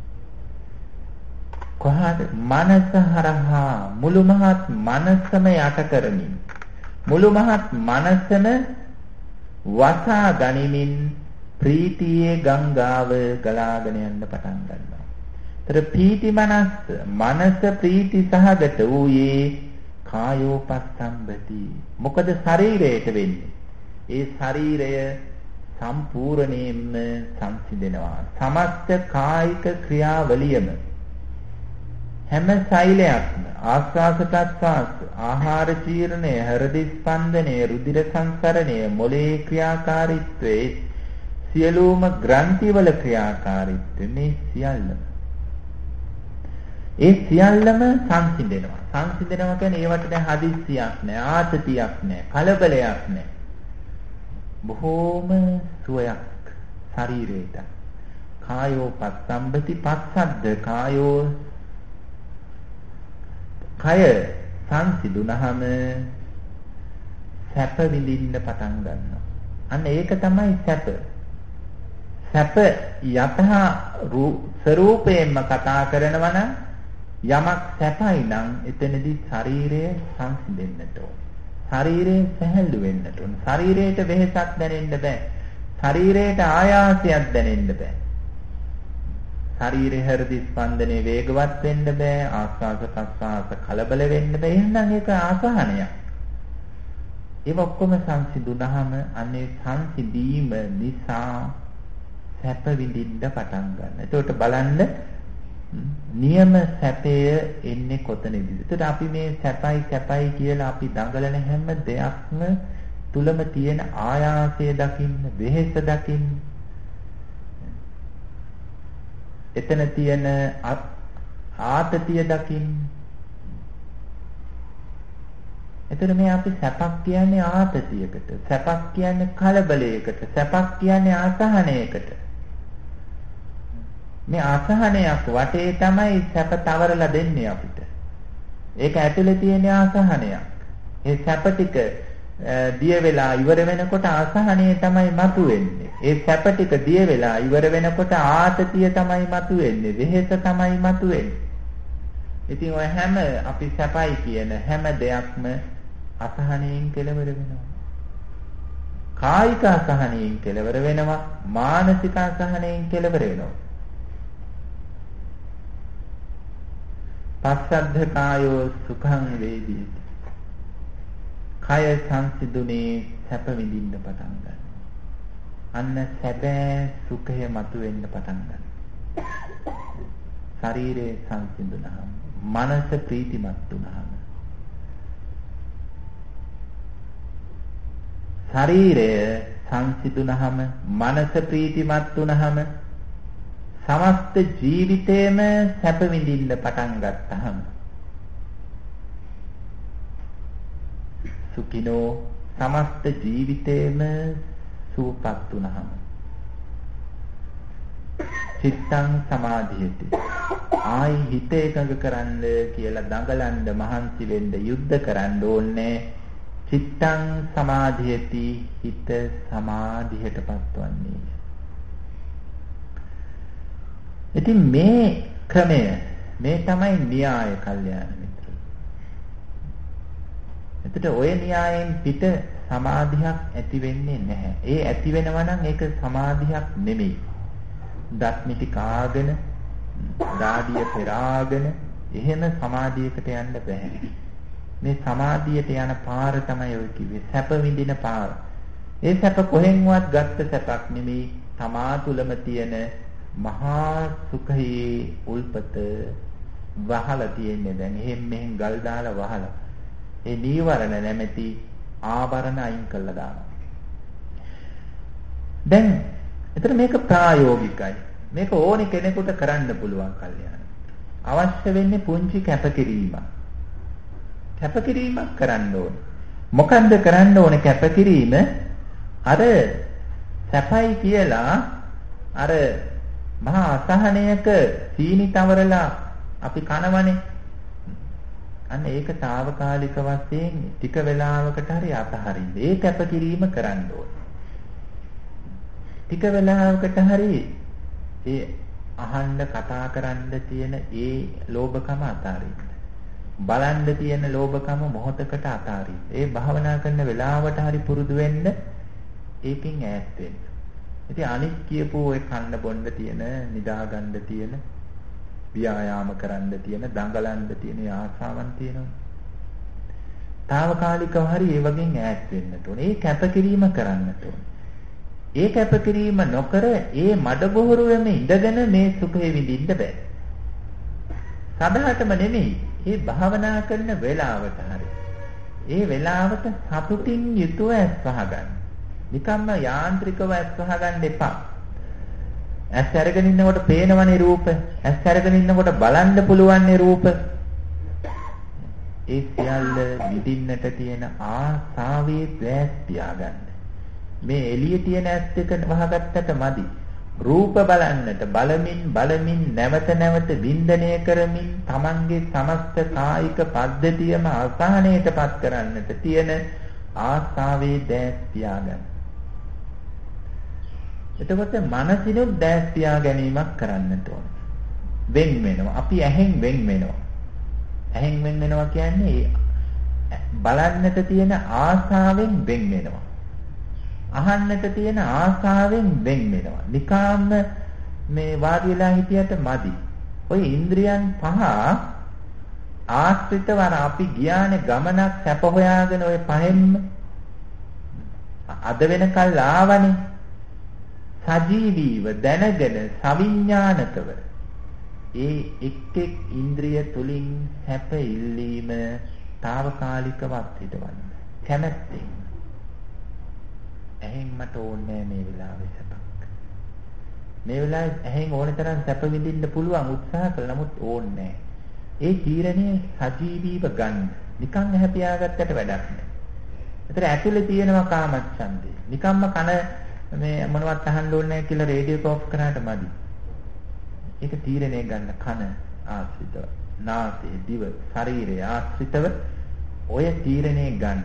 කොහොමද? මනස හරහා මුළු මහත් මනසම යට කරමින් මුළු මහත් මනසම වසා ගනිමින් ප්‍රීතියේ ගංගාව ගලාගෙන යන්න පටන් ගන්නවා. තර ප්‍රීති මනස මනස ප්‍රීති සහගත වූයේ කායෝපස්සම්බති. මොකද ශරීරයට වෙන්නේ? ඒ ශරීරය සම්පූර්ණයෙන්ම සංසිඳෙනවා. සමස්ත කායික ක්‍රියාවලියම හැම සෛලයක්ම ආස්වාස ප්‍රස්වාස ආහාර ජීර්ණය හෘද ස්පන්දනය රුධිර සංසරණය මොළයේ ක්‍රියාකාරීත්වයේ සියලුම ග්‍රන්ථිවල ක්‍රියාකාරීත්වය මේ සියල්ලම ඒ සියල්ලම සංසිඳෙනවා. සංසිඳෙනවා කියන්නේ ඒවට දැන් හදිස්සියක් නෑ, ආතතියක් නෑ, කලබලයක් නෑ. බොහෝම සුවයක් ශරීරයට. කායෝ පස්සම්බති පස්සද්ද කායෝ කය සංසිඳුනහම සැප විඳින්න පටන් ගන්නවා. අන්න ඒක තමයි සැප. සැප යතහා ස්වરૂපයෙන්ම කතා කරනවා නම් යමක් සැපයි නම් එතනදී ශරීරය සංසිඳෙන්නට ඕන. ශරීරය සැහැල්ලු වෙන්නට ඕන. ශරීරයට වෙහෙසක් දැනෙන්න බෑ. ශරීරයට ආයාසයක් දැනෙන්න බෑ. ශරීරයේ හෘද ස්පන්දනයේ වේගවත් වෙන්න බෑ. ආස්වාද ප්‍රස්වාස කලබල වෙන්න බෑ. එහෙනම් ඒක ආසහනයක්. ඒක ඔක්කොම සංසිඳුනහම අනේ සංසිඳීම නිසා සැප විඳින්න පටන් ගන්න. එතකොට බලන්න නියම සැපය එන්නේ කොතනද? එතකොට අපි මේ සැපයි සැපයි කියලා අපි දඟලන හැම දෙයක්ම තුලම තියෙන ආයාසය දකින්න, වෙහෙස දකින්න. එතන තියෙන ආතතිය දකින්න. එතන මේ අපි සැපක් කියන්නේ ආතතියකට, සැපක් කියන්නේ කලබලයකට, සැපක් කියන්නේ ආසහනයකට. මේ ආසහනයක් වටේ තමයි සැප තවරලා දෙන්නේ අපිට. ඒක ඇතුලේ තියෙන ආසහනයක්. ඒ සැප ටික දිය වෙලා ඉවර වෙනකොට ආසහනය තමයි මතුවෙන්නේ. ඒ සැප ටික දිය වෙලා ඉවර වෙනකොට ආතතිය තමයි මතුවෙන්නේ, වෙහෙස තමයි මතුවෙන්නේ. ඉතින් ඔය හැම අපි සැපයි කියන හැම දෙයක්ම අසහනයෙන් කෙලවර වෙනවා. කායික අසහනයෙන් කෙලවර වෙනවා, මානසික අසහනයෙන් කෙලවර වෙනවා. පස්සද්ධ කායෝ සුඛං වේදීති. කය සංසිඳුනේ සැප විඳින්න පටන් ගන්නවා. අන්න සැබෑ සුඛය මතුවෙන්න පටන් ගන්නවා. ශරීරය සංසිඳුනහම, මනස ප්‍රීතිමත් වුනහම, ශරීරය සංසිඳුනහම, මනස ප්‍රීතිමත් වුනහම සමස්ත ජීවිතේම සැප විඳින්න පටන් ගත්තහම සුඛිනෝ සමස්ත ජීවිතේම සූපත් වුනහම චිත්තං සමාධියති. ආයි හිත එකඟ කරන්න කියලා දඟලන්න මහන්සි වෙන්න යුද්ධ කරන්න ඕනේ. චිත්තං සමාධියති, හිත සමාධියටපත් වන්නේ. ඉතින් මේ ක්‍රමය මේ තමයි න්‍යාය කල්යාණ මිත්‍ර. එතකොට ඔය න්‍යායෙන් පිට සමාධියක් ඇති වෙන්නේ නැහැ. ඒ ඇති වෙනවා නම් ඒක සමාධියක් නෙමෙයි. දත් මිටි කාගෙන, දාඩිය පෙරාගෙන එහෙම සමාධියකට යන්න බෑ. මේ සමාධියට යන පාර තමයි ඔය කිව්වේ, සැප විඳින පාර. ඒ සැප කොහෙන්වත් ගත්ත සැපක් නෙමෙයි. තමා තුළම තියෙන මහා සුඛයේ උල්පත වහලා තියෙන්නේ. දැන් එහෙන් මෙහෙන් ගල් දාලා වහලා ඒ නීවරණ නැමැති ආවරණ අයින් කළා දානවා. දැන් එතන මේක ප්‍රායෝගිකයි. මේක ඕනි කෙනෙකුට කරන්න පුළුවන් කල්යාණ. අවශ්‍ය වෙන්නේ පුංචි කැපකිරීමක්. කැපකිරීමක් කරන්න ඕනේ. මොකන්ද කරන්න ඕනේ කැපකිරීම? අර සැපයි කියලා අර මහා අසහනයක සීනි තවරලා අපි කනවනේ. අන්න ඒක తాවකාලික වශයෙන් ටික වෙලාවකට හරි අතහරින්න. ඒ කැපකිරීම කරන්න ඕනේ. ටික වෙලාවකට හරි ඒ අහන්න කතා කරන්න තියෙන ඒ ලෝභකම අතාරින්න. බලන්න තියෙන ලෝභකම මොහොතකට අතාරින්න. ඒ භාවනා කරන වෙලාවට හරි පුරුදු වෙන්න ඒකෙන් ඈත් වෙන්න. ඉතින් අනිත් කියපු ඔය කන්න බොන්න තියෙන, නිදා ගන්න තියෙන, ව්‍යායාම කරන්න තියෙන, දඟලන්න තියෙන ආසාවන් තියෙනවා. తాවකාලිකව හරි ඒ වගේ ඈත් වෙන්නට ඕනේ. ඒ කැපකිරීම කරන්නට ඕනේ. ඒ කැපකිරීම නොකර ඒ මඩබොහරුවෙම ඉඳගෙන මේ සුඛය විඳින්න බෑ. සදහටම නෙමෙයි. ඒ භාවනා කරන වෙලාවට හරි. ඒ වෙලාවට සතුටින් යුතුව ඇස් වහගන්න. නිකම්ම යාන්ත්‍රිකව ඇස් වහගන්න එපා. ඇස් අරගෙන ඉන්නකොට පේනවනේ රූප. ඇස් අරගෙන ඉන්නකොට බලන්න පුළුවන්නේ රූප. ඒ සියල්ල විඳින්නට තියෙන ආසාවේ දැස් පියාගන්න. මේ එළියේ තියෙන ඇස් දෙක වහගත්තට මදි. රූප බලන්නට බලමින් බලමින් නැවත නැවත වින්දනය කරමින් Tamange සමස්ත කායික පද්ධතියම අසහනයටපත් කරන්නට තියෙන ආසාවේ දැස් පියාගන්න. එතකොට මනසිනුත් දැස් පියා ගැනීමක් කරන්නට ඕන. වෙන් වෙනවා. අපි ඇහෙන් වෙන් වෙනවා. ඇහෙන් වෙන් වෙනවා කියන්නේ බලන්නට තියෙන ආසාවෙන් වෙන් වෙනවා. අහන්නට තියෙන ආසාවෙන් වෙන් වෙනවා. නිකාම්ම මේ වාඩි වෙලා හිටියට මදි. ඔය ඉන්ද්‍රියන් පහ ආශ්‍රිතව අපි ගියානේ ගමනක් සැප හොයාගෙන ඔය පහෙන්ම අද වෙනකල් ආවනේ. සජීවීව දැනගෙන සවිඥානිකව ඒ එක් එක් ඉන්ද්‍රිය තුලින් හැප ඉල්ලීම తాවකාලිකව හිටවන්න. කැමැත්තෙන්. ඇහෙන් මට ඕනේ මේ වෙලාවේ සැපක්. මේ වෙලාවේ ඇහෙන් ඕන තරම් සැප විඳින්න පුළුවන් උත්සාහ කළා නමුත් ඕනේ ඒ තීරණය සජීවීව ගන්න. නිකන් ඇහැ පියාගත්තට වැඩක් නැහැ. ඒතර ඇතුලේ තියෙනවා කාමච්ඡන්දේ. නිකම්ම කන මේ මොනවත් අහන්න ඕනේ නැහැ කියලා රේඩියෝ එක ඔෆ් කරාට මදි. ඒක තීරණය ගන්න කන ආශ්‍රිතව, නාසය, දිව, ශරීරය ආශ්‍රිතව ඔය තීරණය ගන්න.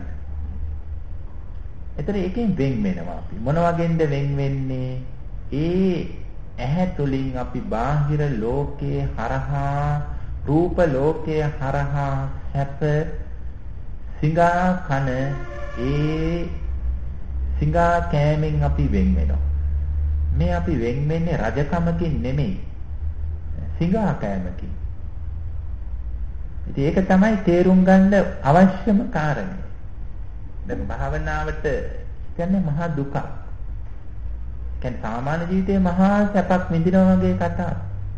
එතන එකෙන් වෙන් වෙනවා අපි. මොන වගේන්ද වෙන් වෙන්නේ? ඒ ඇහැ තුලින් අපි බාහිර ලෝකයේ හරහා රූප ලෝකයේ හරහා සැප සිඟා කන ඒ සිඟා කෑමෙන් අපි වෙන් වෙනවා. මේ අපි වෙන් වෙන්නේ රජකමකින් නෙමෙයි. සිඟා කෑමකින්. ඉතින් ඒක තමයි තේරුම් ගන්න අවශ්‍යම කාරණය. දැන් භාවනාවට කියන්නේ මහා දුක. කියන්නේ සාමාන්‍ය ජීවිතේ මහා සැපක් විඳිනවා වගේ කතාවක්.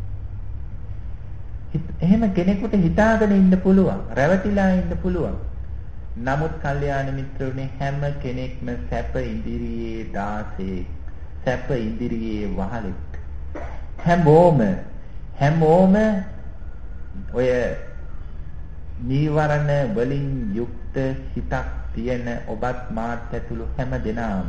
එහෙම කෙනෙකුට හිතාගෙන ඉන්න පුළුවන්, රැවටිලා ඉන්න පුළුවන්. නමුත් කල්යාණ මිත්‍රෝනේ හැම කෙනෙක්ම සැප ඉන්ද්‍රියේ දාසේ, සැප ඉන්ද්‍රියේ වහලෙක්. හැමෝම හැමෝම ඔය නීවරණ වලින් යුක්ත හිතක් තියෙන ඔබත් මාත් ඇතුළු හැම දෙනාම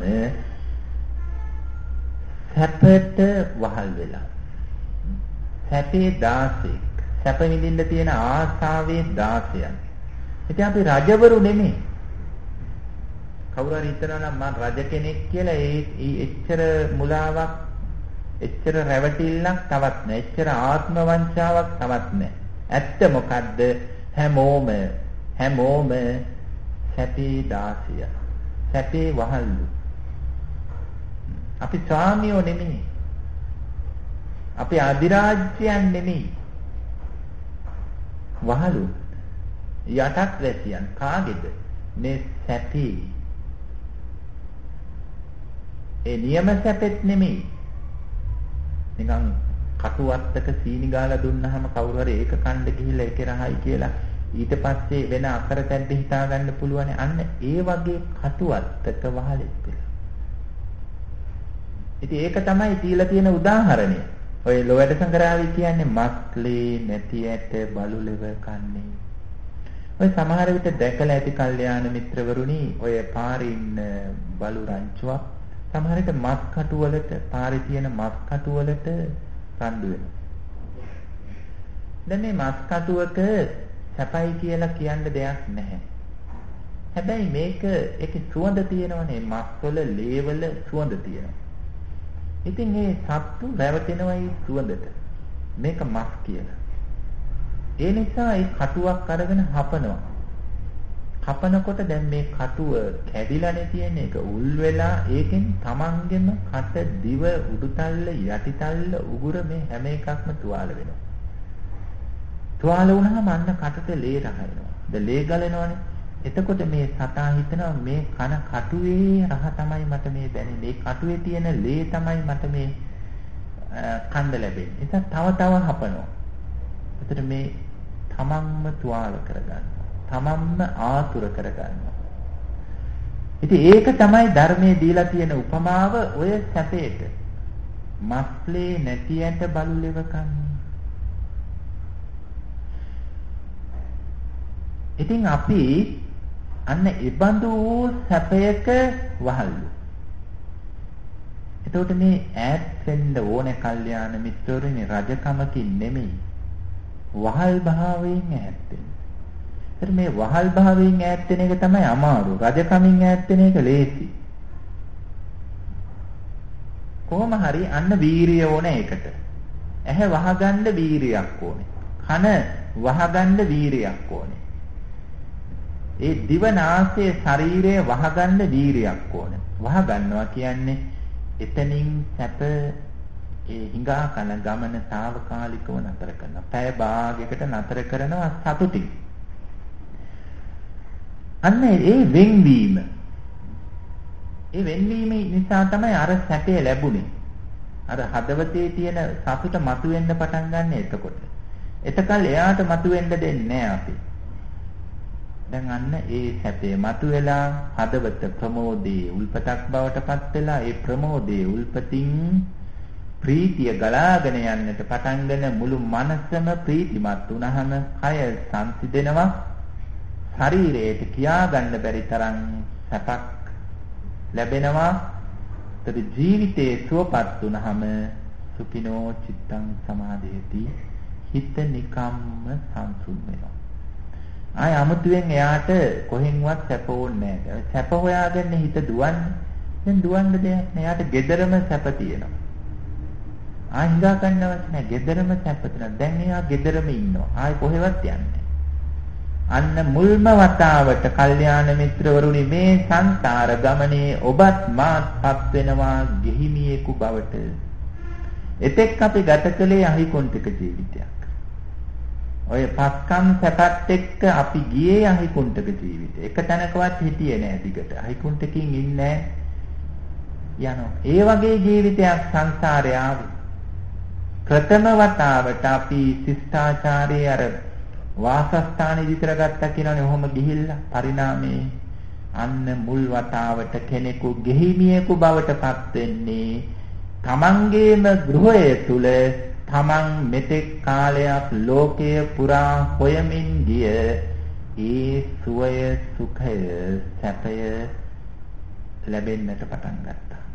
සැපට වහල් වෙලා. සැපේ දාසෙක්. සැප විඳින්න තියෙන ආසාවේ දාසයන්. ඉතින් අපි රජවරු නෙමෙයි. කවුරු හරි හිතනවා නම් මම රජ කෙනෙක් කියලා ඒ එච්චර මුලාවක්, එච්චර රැවටිල්ලක් තවත් නැහැ. එච්චර ආත්ම වංචාවක් තවත් නැහැ. ඇත්ත මොකද්ද? හැමෝම හැමෝම සැපේ දාසිය. සැපේ වහල්ලු. අපි ස්වාමියෝ නෙමෙයි. අපි අධිරාජ්‍යයන් නෙමෙයි. වහලු. යටත් වැසියන් කාගේද? මේ සැපේ. ඒ නියම සැපෙත් නෙමෙයි. නිකන් කටුවත්තක සීනි ගාලා දුන්නාම කවුරු හරි ඒක කන්න ගිහිල්ලා ඒක රහයි කියලා ඊට පස්සේ වෙන අකරතැබ්බ හිතා ගන්න පුළුවන්. අන්න ඒ වගේ කටුවත්තක වහලෙක් කියලා. ඉතින් ඒක තමයි තියලා තියෙන උදාහරණය. ඔය ලොවැඩ සංග්‍රහය කියන්නේ මස්ලේ නැති ඇට බලුලෙව කන්නේ. ඔය සමහර විට දැකලා ඇති කල්යාණ මිත්‍රවරුනි ඔය පාරේ ඉන්න බලු රංචුවක් සමහර විට මස් කටු වලට පාරේ තියෙන මස් කටු වලට රණ්ඩු වෙනවා. දැන් මේ මස් කටුවක සැපයි කියලා කියන්න දෙයක් නැහැ. හැබැයි මේක ඒකේ සුවඳ තියෙනවනේ, මස්වල ලේවල සුවඳ තියෙනවා. ඉතින් මේ සත්තු රැවටෙනවයි සුවඳට. මේක මස් කියලා. ඒ නිසා ඒ කටුවක් අරගෙන හපනවා. හපනකොට දැන් මේ කටුව කැඩිලානේ තියෙන්නේ, ඒක උල් වෙලා ඒකෙන් තමන්ගෙම කට, දිව, උඩුතල්ල, යටිතල්ල, උගුර මේ හැම එකක්ම තුවාල වෙනවා. තුවාල වුණාම අන්න කටට ලේ රහනවා. ද ලේ ගලනවනේ. එතකොට මේ සතා හිතනවා මේ කන කටුවේ රහ තමයි මට මේ දැනෙන්නේ. ඒ කටුවේ තියෙන ලේ තමයි මට මේ කන්න ලැබෙන්නේ. ඒක තව තව හපනවා. එතකොට මේ තමන්ම තුවාල කරගන්නවා. තමන්ම ආතුර කරගන්නවා. ඉතින් ඒක තමයි ධර්මයේ දීලා තියෙන උපමාව ඔය සැපේට. මස්ලේ නැති ඇට බලු ලෙව කන්නේ. ඉතින් අපි අන්න ඉබඳු සැපයක වහල්ලු. එතකොට මේ ඈත් වෙන්න ඕනේ කල්යාණ මිත්‍රවරුනි, රජකමකින් නෙමෙයි. වහල් භාවයෙන් ඈත් වෙන්න. ඒත් මේ වහල් භාවයෙන් ඈත් වෙන එක තමයි අමාරු. රජකමින් ඈත් වෙන එක ලේසි. කොහොම හරි අන්න වීරිය ඕනේ ඒකට. ඇහැ වහගන්න වීරියක් ඕනේ. කන වහගන්න වීරියක් ඕනේ. ඒ දිව නාසය ශරීරය වහගන්න වීරියක් ඕනේ. වහගන්නවා කියන්නේ එතනින් සැප ඒ හිඟා කන ගමන తాවකාලිකව නතර කරනවා. පැය භාගයකට නතර කරනවා සතුටින්. අන්න ඒ වෙන්වීම. ඒ වෙන්වීම නිසා තමයි අර සැපය ලැබුණේ. අර හදවතේ තියෙන සතුට මතුවෙන්න පටන් ගන්න එතකොට. එතකල් එයාට මතුවෙන්න දෙන්නේ නැහැ අපි. දැන් අන්න ඒ සැපේ මතුවලා හදවත ප්‍රමෝදයේ උල්පතක් බවට පත් වෙලා ඒ ප්‍රමෝදයේ උල්පතින් ප්‍රීතිය ගලාගෙන යන්නට පටන්ගෙන මුළු මනසම ප්‍රීතිමත් වුණාම කය සංසිඳෙනවා. ශරීරයට කියා ගන්න බැරි තරම් සැපක් ලැබෙනවා. ඒත් ජීවිතයේ සුවපත් වුණාම සුඛිනෝ චිත්තං සමාධේති, හිත නිකම්ම සංසුන් වෙනවා. ආය අමුතුවෙන් එයාට කොහෙන්වත් සැප ඕනේ නැහැ. සැප හොයාගෙන හිත දුවන්නේ. දැන් දුවන්න දෙයක් නෑ. එයාට gederama සැප තියෙනවා. ආය හිතා ගන්නවත් නෑ. gederama සැප තියෙනවා. දැන් එයා gederama ඉන්නවා. ආය කොහෙවත් යන්නේ. අන්න මුල්ම වතාවට කල්යාණ මිත්‍රවරුනි මේ සංසාර ගමනේ ඔබත් මාත්පත් වෙනවා ගෙහිමියෙකු බවට. එතෙක් අපි ගත කළේ අහිකුන්ටික ජීවිතයක්. ඔය පස්කම් සැපත් එක්ක අපි ගියේ අහිකුන්ටක ජීවිතේ. එක තැනකවත් හිටියේ නෑ දිගට. අහිකුන්ටකින් ඉන්නේ යනවා. ඒ වගේ ජීවිතයක් සංසාරේ ආවේ. ප්‍රථම වතාවට අපි ශිෂ්ටාචාරයේ අර වාසස්ථානෙ විතර ගත්තා කියනවනේ. ඔහොම ගිහිල්ලා පරිණාමේ අන්න මුල් වතාවට කෙනෙකු ගෙහිමියෙකු බවට පත් වෙන්නේ තමන්ගේම ගෘහය තුල. තමන් මෙතෙක් කාලයක් ලෝකයේ පුරා හොයමින් ගිය ඒ සුවය, සුඛය, සැපය ලැබෙන්නට පටන් ගත්තා.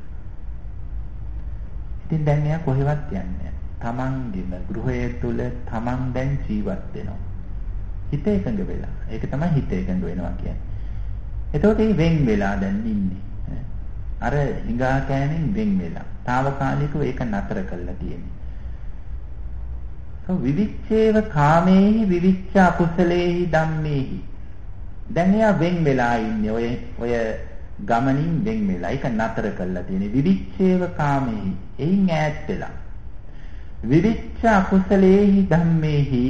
ඉතින් දැන් එයා කොහෙවත් යන්නේ නැහැ. තමන්ගේම ගෘහය තුල තමන් දැන් ජීවත් වෙනවා. හිත එකඟ වෙලා. ඒක තමයි හිත එකඟ වෙනවා කියන්නේ. එතකොට මේ වෙන් වෙලා දැන් ඉන්නේ. අර හිඟා කෑමෙන් වෙන් වෙලා. తాවකාලිකව ඒක නතර කරලා තියෙන්නේ. විවිච්ඡේව කාමේහි විවිච්ඡ අකුසලේහි ධම්මේහි. දැන් එයා වෙන් වෙලා ඉන්නේ. ඔය ඔය ගමනින් වෙන් වෙලා. ඒක නතර කරලා තියෙන්නේ. විවිච්ඡේව කාමේහි. එයින් ඈත් වෙලා. විවිච්ඡ අකුසලේහි ධම්මේහි.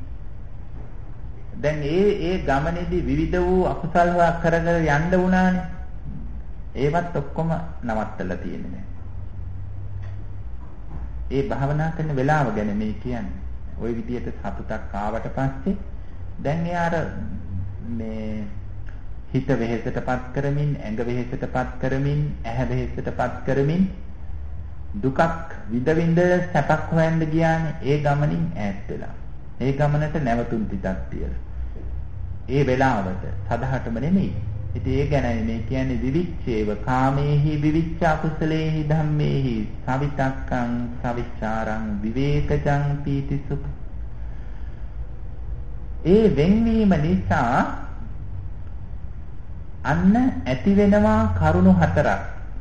දැන් ඒ ඒ ගමනේදී විවිධ වූ අකුසල් කර කර යන්න වුණානේ. ඒවත් ඔක්කොම නවත්තලා තියෙන්නේ. ඒ භාවනා කරන වෙලාව ගැන මේ කියන්නේ. ওই විදියට සතුටක් ආවට පස්සේ දැන් යාර මේ හිත වෙහෙසටපත් කරමින්, ඇඟ වෙහෙසටපත් කරමින්, ඇහැ වෙහෙසටපත් කරමින් දුකක් විඳ විඳ සැපක් හොයන්න ගියානේ. ඒ ගමනින් ඈත් වෙලා. ඒ ගමනට නැවතුම් තිතක් තියලා. ඒ වෙලාවට සදහටම නෙමෙයි. ඉතින් ඒ ගැනයි මේ කියන්නේ විවිච්ඡේව කාමේහි විවිච්ඡ අකුසලේහි ධම්මේහි සවිතක්කං සවිචාරං විවේකජං පීති සුඛ. ඒ වෙන්වීම නිසා අන්න ඇති වෙනවා කරුණු හතරක්.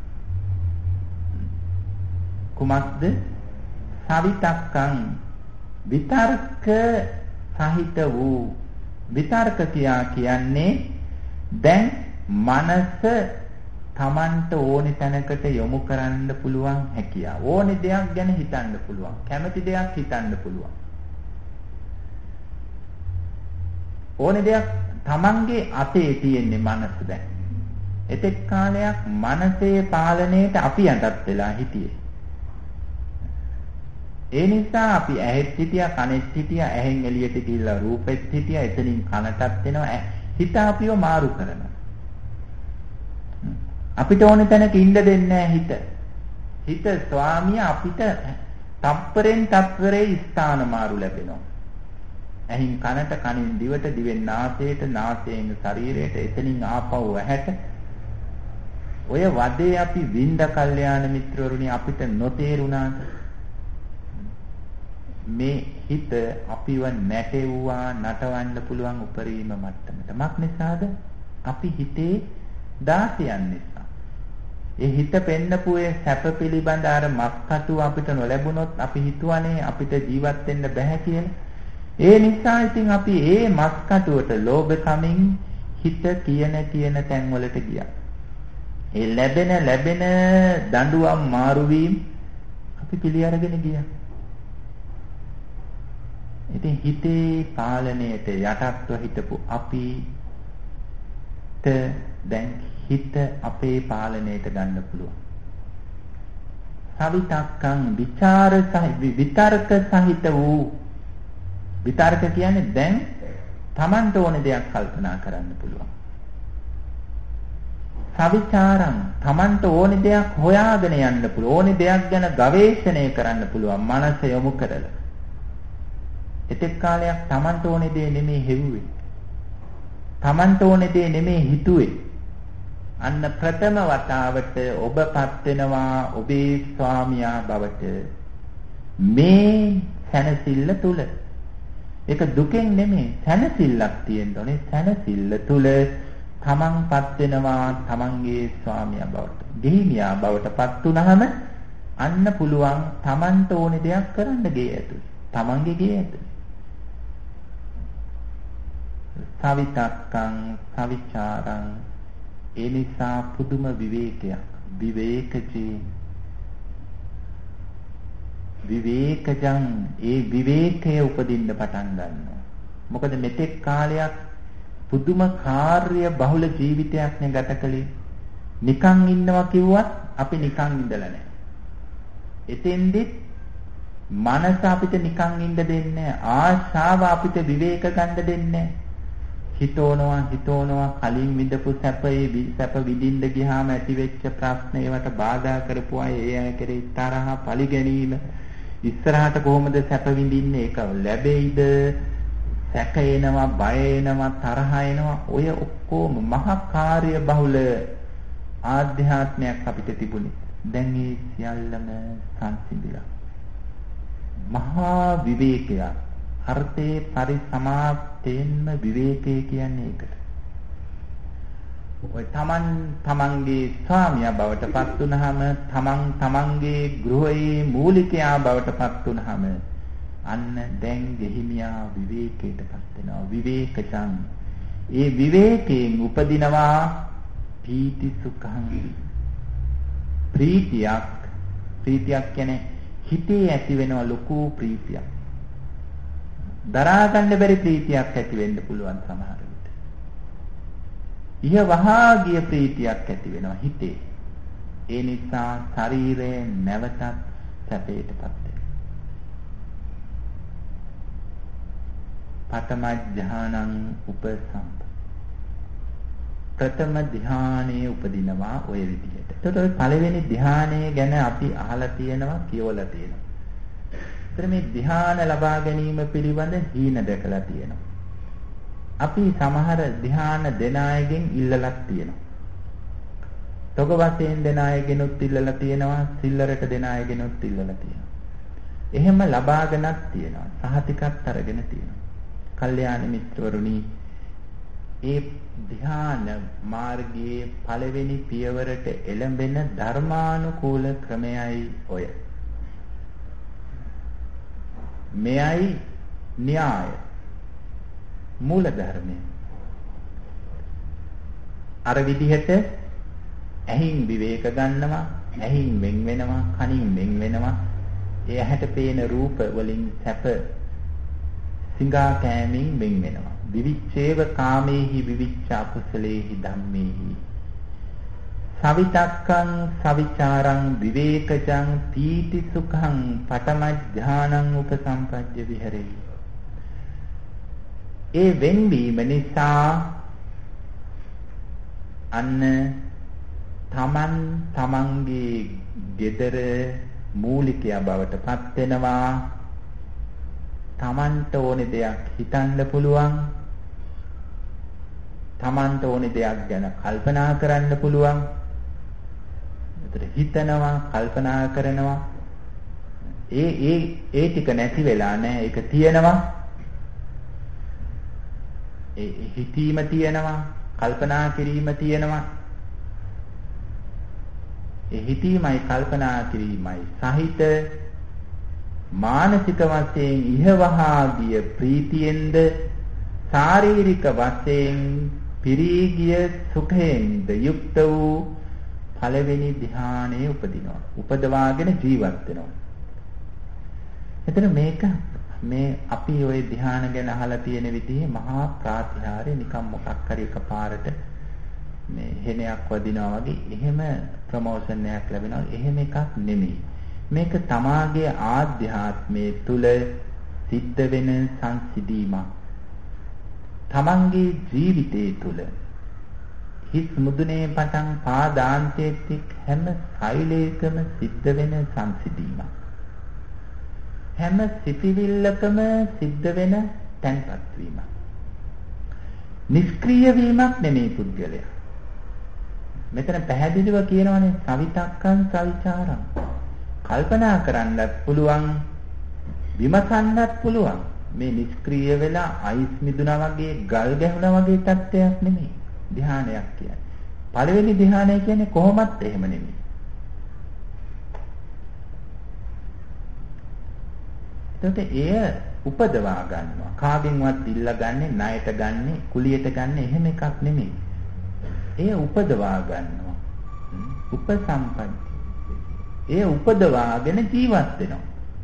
කුමක්ද? සවිතක්කං විතර්ක සහිත වූ. විතර්ක කියා කියන්නේ දැන් මනස තමන්ට ඕනේ තැනකට යොමු කරන්න පුළුවන් හැකියාව. ඕනේ දෙයක් ගැන හිතන්න පුළුවන්. කැමති දෙයක් හිතන්න පුළුවන්. ඕනේ දෙයක් තමන්ගේ අතේ තියෙන්නේ මනස දැන්. එතෙක් කාලයක් මනසේ පාලනයට අපි යටත් වෙලා හිටියේ. ඒ නිසා අපි ඇහෙත් හිටියා, කනෙත් හිටියා, ඇහෙන් එළියට ගිහිල්ලා රූපෙත් හිටියා, එතනින් කනටත් එනවා, හිත අපිව මාරු කරනවා. අපිට ඕනේ තැනක ඉන්න දෙන්නේ නැහැ හිත. හිත ස්වාමිය අපිට තප්පරෙන් තප්පරේ ස්ථාන මාරු ලැබෙනවා. ඇහින් කනට, කනින් දිවට, දිවෙන් නාසයට, නාසයෙන් ශරීරයට, එතනින් ආපහු ඇහැට. ඔය වදේ අපි විඳ කල්යාණ මිත්‍රවරුනි අපිට නොතේරුණාද? මේ හිත අපිව නැටෙව්වා නටවන්න පුළුවන් උපරිම මට්ටමට. මක් නිසාද? අපි හිතේ දාසයන් නිසා. ඒ හිත පෙන්නපු ඒ සැප පිළිබඳ අර මස්කටු අපිට නොලැබුණොත් අපි හිතුවනේ අපිට ජීවත් වෙන්න බෑ කියලා. ඒ නිසා ඉතින් අපි ඒ මස්කටුවට ලෝභකමින් හිත කියන කියන තැන් වලට ගියා. ඒ ලැබෙන ලැබෙන දඬුවම් මාරු වීම අපි පිළි අරගෙන ගියා. ඉතින් හිතේ පාලනයට යටත්ව හිටපු අපිට දැන් හිත අපේ පාලනයට ගන්න පුළුවන්. සවිතක්කං විචාර සහිත විතර්ක සහිත වූ. විතර්ක කියන්නේ දැන් Tamanට ඕන දෙයක් කල්පනා කරන්න පුළුවන්. සවිචාරං Tamanට ඕන දෙයක් හොයාගෙන යන්න පුළුවන්. ඕන දෙයක් ගැන ගවේෂණය කරන්න පුළුවන් මනස යොමු කරලා. එතෙක් කාලයක් Tamanට ඕනේ දේ නෙමෙයි හෙව්වේ. Tamanට ඕනේ දේ නෙමෙයි හිතුවේ. අන්න ප්‍රථම වතාවට ඔබපත් වෙනවා ඔබේ ස්වාමියා බවට. මේ සැනසෙල්ල තුල. ඒක දුකෙන් නෙමෙයි සැනසෙල්ලක් තියෙන්න ඕනේ. සැනසෙල්ල තුල තමන්පත් වෙනවා තමන්ගේ ස්වාමියා බවට. ගෙහිමියා බවටපත් වුනහම අන්න පුළුවන් තමන්ට ඕනේ දෙයක් කරන්න ගේ ඇතුළේ. තමන්ගේ ගේ ඇතුළේ. සවිතක්කං සවිචාරං ඒ නිසා පුදුම විවේකයක් විවේකජී විවේකජං ඒ විවේකයේ උපදින්න පටන් ගන්නවා. මොකද මෙතෙක් කාලයක් පුදුම කාර්ය බහුල ජීවිතයක් නේ ගත කළේ. නිකන් ඉන්නවා කිව්වත් අපි නිකන් ඉඳලා නැහැ. එතෙන්දි මනස අපිට නිකන් ඉන්න දෙන්නේ නැහැ. ආශාව අපිට විවේක ගන්න දෙන්නේ නැහැ. හිතෝනවා හිතෝනවා කලින් විඳපු සැපේ සැප විඳින්න ගියාම ඇති වෙච්ච ප්‍රශ්න ඒවට බාධා කරපු අය ඒ අය කෙරේ තරහ පලි ගැනීම ඉස්සරහට කොහොමද සැප විඳින්නේ ඒක ලැබෙයිද සැක එනවා බය එනවා තරහ එනවා ඔය ඔක්කොම මහා කාර්ය බහුල ආධ්‍යාත්මයක් අපිට තිබුණේ දැන් ඒ සියල්ලම සංසිඳිලා මහා විවේකයක් අර්ථේ පරිසමාප්තයෙන්ම විවේකය කියන්නේ ඒකට. ඔය තමන් තමන්ගේ ස්වාමියා බවට පත් වුනහම තමන් තමන්ගේ ගෘහයේ මූලිකයා බවට පත් වුනහම අන්න දැන් ගෙහිමියා විවේකයටපත් වෙනවා විවේකචං. ඒ විවේකයෙන් උපදිනවා පීති සුඛං. ප්‍රීතියක් ප්‍රීතියක් කියන්නේ හිතේ ඇති වෙනවා ලොකු ප්‍රීතියක්. දරා ගන්න බැරි ප්‍රීතියක් ඇති වෙන්න පුළුවන් සමහර විට. ඊය වහාගිය ප්‍රීතියක් ඇති වෙනවා හිතේ. ඒ නිසා ශරීරයේ නැවතත් සැපයටපත් වෙනවා. පඨම ධානං උපසම්ප. ප්‍රථම ධානයේ උපදිනවා ඔය විදිහට. එතකොට ඔය පළවෙනි ධානය ගැන අපි අහලා තියෙනවා කියවලා තියෙනවා. ඒතර මේ ධ්‍යාන ලබා ගැනීම පිළිබඳ හීන දැකලා තියෙනවා. අපි සමහර ධ්‍යාන දෙන අයගෙන් ඉල්ලලක් තියෙනවා. තොග වශයෙන් දෙන අයගෙනුත් ඉල්ලලා තියෙනවා, සිල්ලරට දෙන අයගෙනුත් ඉල්ලලා තියෙනවා. එහෙම ලබාගෙනත් තියෙනවා. සහතිකත් අරගෙන තියෙනවා. කල්යාණ මිත්‍රවරුනි, ඒ ධ්‍යාන මාර්ගයේ පළවෙනි පියවරට එළඹෙන ධර්මානුකූල ක්‍රමයයි ඔය. මෙයයි න්‍යාය මූල ධර්මය. අර විදිහට ඇහින් විවේක ගන්නවා, ඇහින් වෙන් වෙනවා, කනින් වෙන් වෙනවා. ඒ ඇහැට පේන රූප වලින් සැප සිඟා කෑමෙන් වෙන් වෙනවා. විවිච්ඡේව කාමේහි විවිච්ඡ අකුසලේහි ධම්මේහි සවිතක්කං සවිචාරං විවේකජං පීති සුඛං පඨමඥානං උපසම්පජ්ජ විහෙරේ. ඒ වෙන්වීම නිසා අන්න තමන් තමන්ගේ gedara මූලිකයා බවට පත් වෙනවා. තමන්ට ඕනේ දෙයක් හිතන්න පුළුවන්. තමන්ට ඕනේ දෙයක් ගැන කල්පනා කරන්න පුළුවන්. ඒතර හිතනවා, කල්පනා කරනවා. ඒ ඒ ඒ ටික නැති වෙලා නැහැ. ඒක තියෙනවා. ඒ හිතීම තියෙනවා, කල්පනා කිරීම තියෙනවා. ඒ හිතීමයි කල්පනා කිරීමයි සහිත මානසික වශයෙන් ඉහවහා ගිය ප්‍රීතියෙන්ද ශාරීරික වශයෙන් පිරී ගිය සුඛයෙන්ද යුක්ත වූ පළවෙනි ධ්‍යානයේ උපදිනවා. උපදවාගෙන ජීවත් වෙනවා. එතන මේක මේ අපි ওই ධ්‍යාන ගැන අහලා තියෙන විදිහේ මහා ප්‍රාතිහාර්ය නිකම් මොකක් හරි එකපාරට මේ හෙනයක් වදිනවා වගේ එහෙම ප්‍රමෝෂන් එකක් ලැබෙනවා. එහෙම එකක් නෙමෙයි. මේක තමාගේ ආධ්‍යාත්මයේ තුල සිද්ධ වෙන සංසිඳීමක්. තමන්ගේ ජීවිතයේ තුල හිස් මුදුනේ පටන් පාදාන්තයේ හැම සෛලයකම සිද්ධ වෙන සංසිඳීමක්. හැම සිතිවිල්ලකම සිද්ධ වෙන තැන්පත් වීමක්. නිෂ්ක්‍රීය වීමක් නෙමෙයි පුද්ගලයා. මෙතන පැහැදිලිව කියනවානේ සවිතක්කං සවිචාරං. කල්පනා කරන්නත් පුළුවන්, විමසන්නත් පුළුවන්. මේ නිෂ්ක්‍රීය වෙලා අයිස් මිදුණා වගේ, ගල් ගැහුණා වගේ තත්ත්වයක් නෙමෙයි ධ්‍යානයක් කියන්නේ. පළවෙනි ධ්‍යානය කියන්නේ කොහොමත් එහෙම නෙමෙයි. එතකොට එය උපදවා ගන්නවා. කාගෙන්වත් ඉල්ලගන්නේ, ණයට ගන්නෙ, කුලියට ගන්නෙ එහෙම එකක් නෙමෙයි. එය උපදවා ගන්නවා. උපසම්පන්න. එය උපදවාගෙන ජීවත් වෙනවා.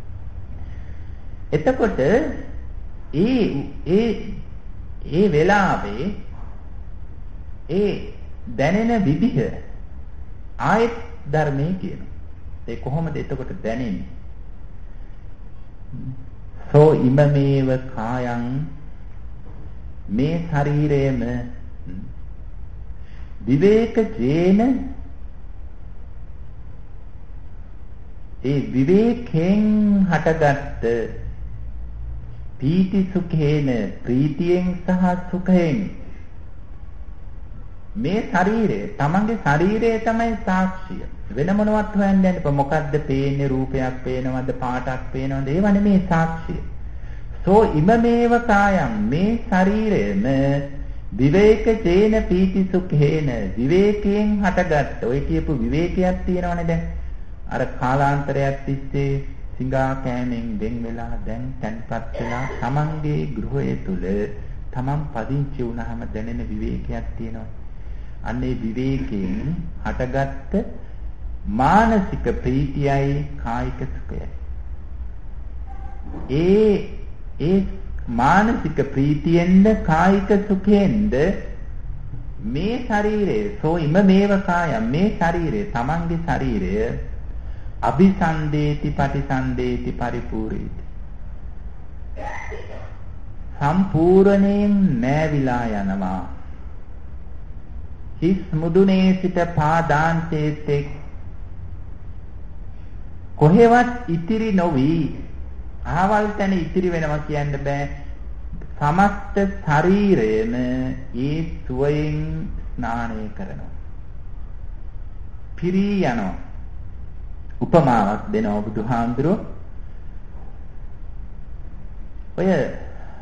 එතකොට ඒ ඒ ඒ වෙලාවේ ඒ දැනෙන විදිහ ආයත් ධර්මයේ කියනවා. ඒ කොහොමද එතකොට දැනෙන්නේ? සෝ ඉමමේව කායං, මේ ශරීරයේම විවේක ජේන, ඒ විවේකයෙන් හටගත් පීති සුඛේන, ප්‍රීතියෙන් සහ සුඛයෙන් මේ ශරීරය, තමන්ගේ ශරීරය තමයි සාක්ෂිය. වෙන මොනවත් හොයන්න යන්න එපා. මොකද්ද පේන්නේ? රූපයක් පේනවද? පාටක් පේනවද? ඒව නෙමේ සාක්ෂිය. සෝ ඉමමේව කායං, මේ ශරීරයම විවේක චේන පීති සුඛේන, විවේකයෙන් හටගත් ඔය කියපු විවේකයක් තියෙනවනේ දැන්. අර කාලාන්තරයක් තිස්සේ සිඟා කෑමෙන් වෙන් වෙලා දැන් තැන්පත් වෙලා තමන්ගේ ගෘහය තුල තමන් පදිංචි වුණාම දැනෙන විවේකයක් තියෙනවා. අන්නේ විවේකයෙන් හටගත්ත මානසික ප්‍රීතියයි කායික සුඛයයි. ඒ ඒ මානසික ප්‍රීතියෙන්ද කායික සුඛයෙන්ද මේ ශරීරය, සෝ ඉම මේව කායම්, මේ ශරීරය, තමන්ගේ ශරීරය අபிසන්දේති පටිසන්දේති පරිපූර්ණේති, සම්පූර්ණයෙන් නැවිලා යනවා. හිස් මුදුනේ සිට පාදාන්තයේ කොහෙවත් ඉතිරි නොවි, ආවල් තැන ඉතිරි වෙනවා කියන්න බෑ. සමස්ත ශරීරයම ඒ සුවයෙන් ස්නානය කරනවා, පිරී යනවා. උපමාවක් දෙනවා බුදුහාමුදුරුවෝ. ඔය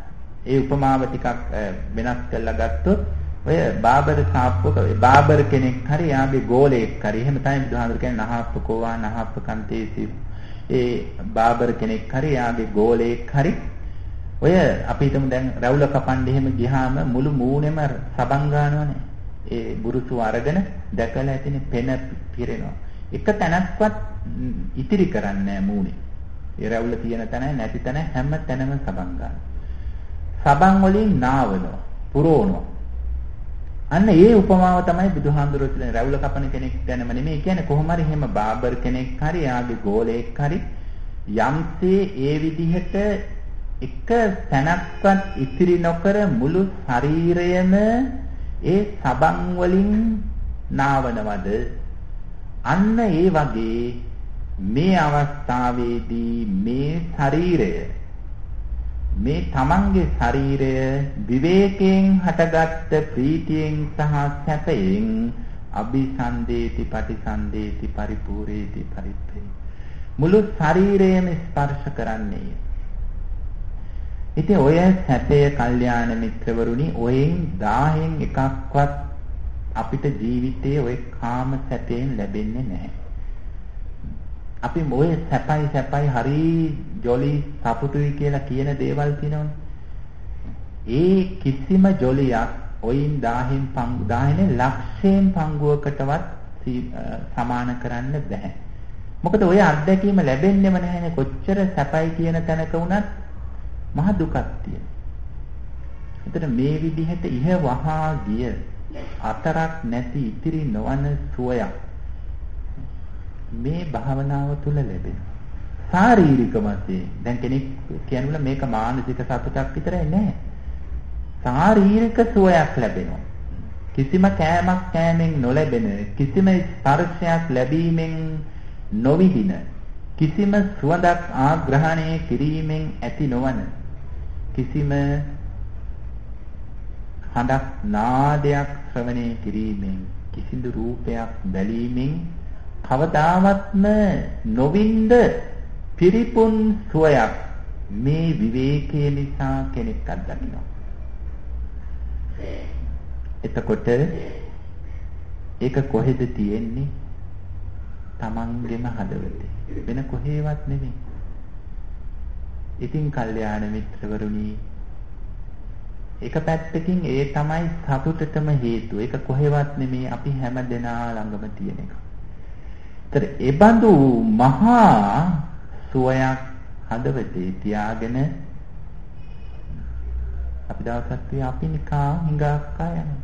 ඒ උපමාව ටිකක් වෙනස් කරලා ගත්තොත් ඔය බාබර් සාප්පක බාබර් කෙනෙක් හරි යාගේ ගෝලයෙක් හරි එහෙම තමයි බුදුහාමුදුරු කියන්නේ නහප්පකෝවා නහප්පකන්තේසි ඒ බාබර් කෙනෙක් හරි යාගේ ගෝලයෙක් හරි ඔය අපි හිතමු දැන් රැවුල කපන්න එහෙම ගියාම මුළු මූණෙම සබන් ගන්නවනේ ඒ බුරුසු අරගෙන දැකලා ඇතිනේ පෙන පිරෙනවා එක තැනක්වත් ඉතිරි කරන්නේ නැහැ මූණේ ඒ රැවුල තියෙන තැන නැති තැන හැම තැනම සබන් ගන්නවා සබන් වලින් නාවනවා පුරවනවා අන්න ඒ උපමාව තමයි බුදුහාමුදුරුවෝ කියන්නේ රැවුල කපන කෙනෙක් ගැනම නෙමෙයි කියන්නේ කොහොම හරි එහෙම බාබර් කෙනෙක් හරි යාගේ ගෝලයෙක් හරි යම්සේ ඒ විදිහට එක තැනක්වත් ඉතිරි නොකර මුළු ශරීරයම ඒ සබන් වලින් නාවනවද අන්න ඒ වගේ මේ අවස්ථාවේදී මේ ශරීරය මේ තමන්ගේ ශරීරය විවේකයෙන් හටගත්ත ප්‍රීතියෙන් සහ සැපයෙන් අபிසන්දේති පටිසන්දේති පරිපූර්ණේති පරිප්පේ මුළු ශරීරයම ස්පර්ශ කරන්නේ. ඉතින් ඔය සැපය කල්යාණ මිත්‍රවරුනි ඔයෙන් දහයෙන් එකක්වත් අපිට ජීවිතයේ ඔය කාම සැපයෙන් ලැබෙන්නේ නැහැ. අපි මොයේ සැපයි සැපයි හරි ජොලි සතුටුයි කියලා කියන දේවල් තියෙනවනේ. ඒ කිසිම ජොලියක් ඔයින් දහයෙන් පංගු දහයෙන් ලක්ෂයෙන් පංගුවකටවත් සමාන කරන්න බෑ. මොකද ඔය අත්දැකීම ලැබෙන්නේම නැහැනේ කොච්චර සැපයි කියන තැනක වුණත් මහ දුකක් තියෙනවා. ඒතර මේ විදිහට ඉහ වහා ගිය අතරක් නැති ඉතිරි නොවන සුවයක් මේ භාවනාව තුල ලැබෙන. ශාරීරික වශයෙන් දැන් කෙනෙක් කියනවා මේක මානසික සතුටක් විතරයි නෑ. ශාරීරික සුවයක් ලැබෙනවා. කිසිම කෑමක් කෑමෙන් නොලැබෙන කිසිම ස්පර්ශයක් ලැබීමෙන් නොවිදින කිසිම සුවඳක් ආග්‍රහණය කිරීමෙන් ඇති නොවන කිසිම හඬක් නාදයක් ශ්‍රවණය කිරීමෙන් කිසිදු රූපයක් බැලීමෙන් කවදාවත්ම නොවින්ද පිරිපුන් සුවයක් මේ විවේකයේ නිසා කෙනෙක් අත්දකිනවා. එතකොට ඒක කොහෙද තියෙන්නේ? තමන්ගේම හදවතේ. වෙන කොහෙවත් නෙමෙයි. ඉතින් කල්යාණ මිත්‍රවරුනි එක පැත්තකින් ඒ තමයි සතුටටම හේතුව. ඒක කොහෙවත් නෙමෙයි අපි හැම දෙනා ළඟම තියෙන එක. ඒතර ඒ බඳු මහා සුවයක් හදවතේ තියාගෙන අපි දවසක් අපි නිකා හිඟක් යනවා.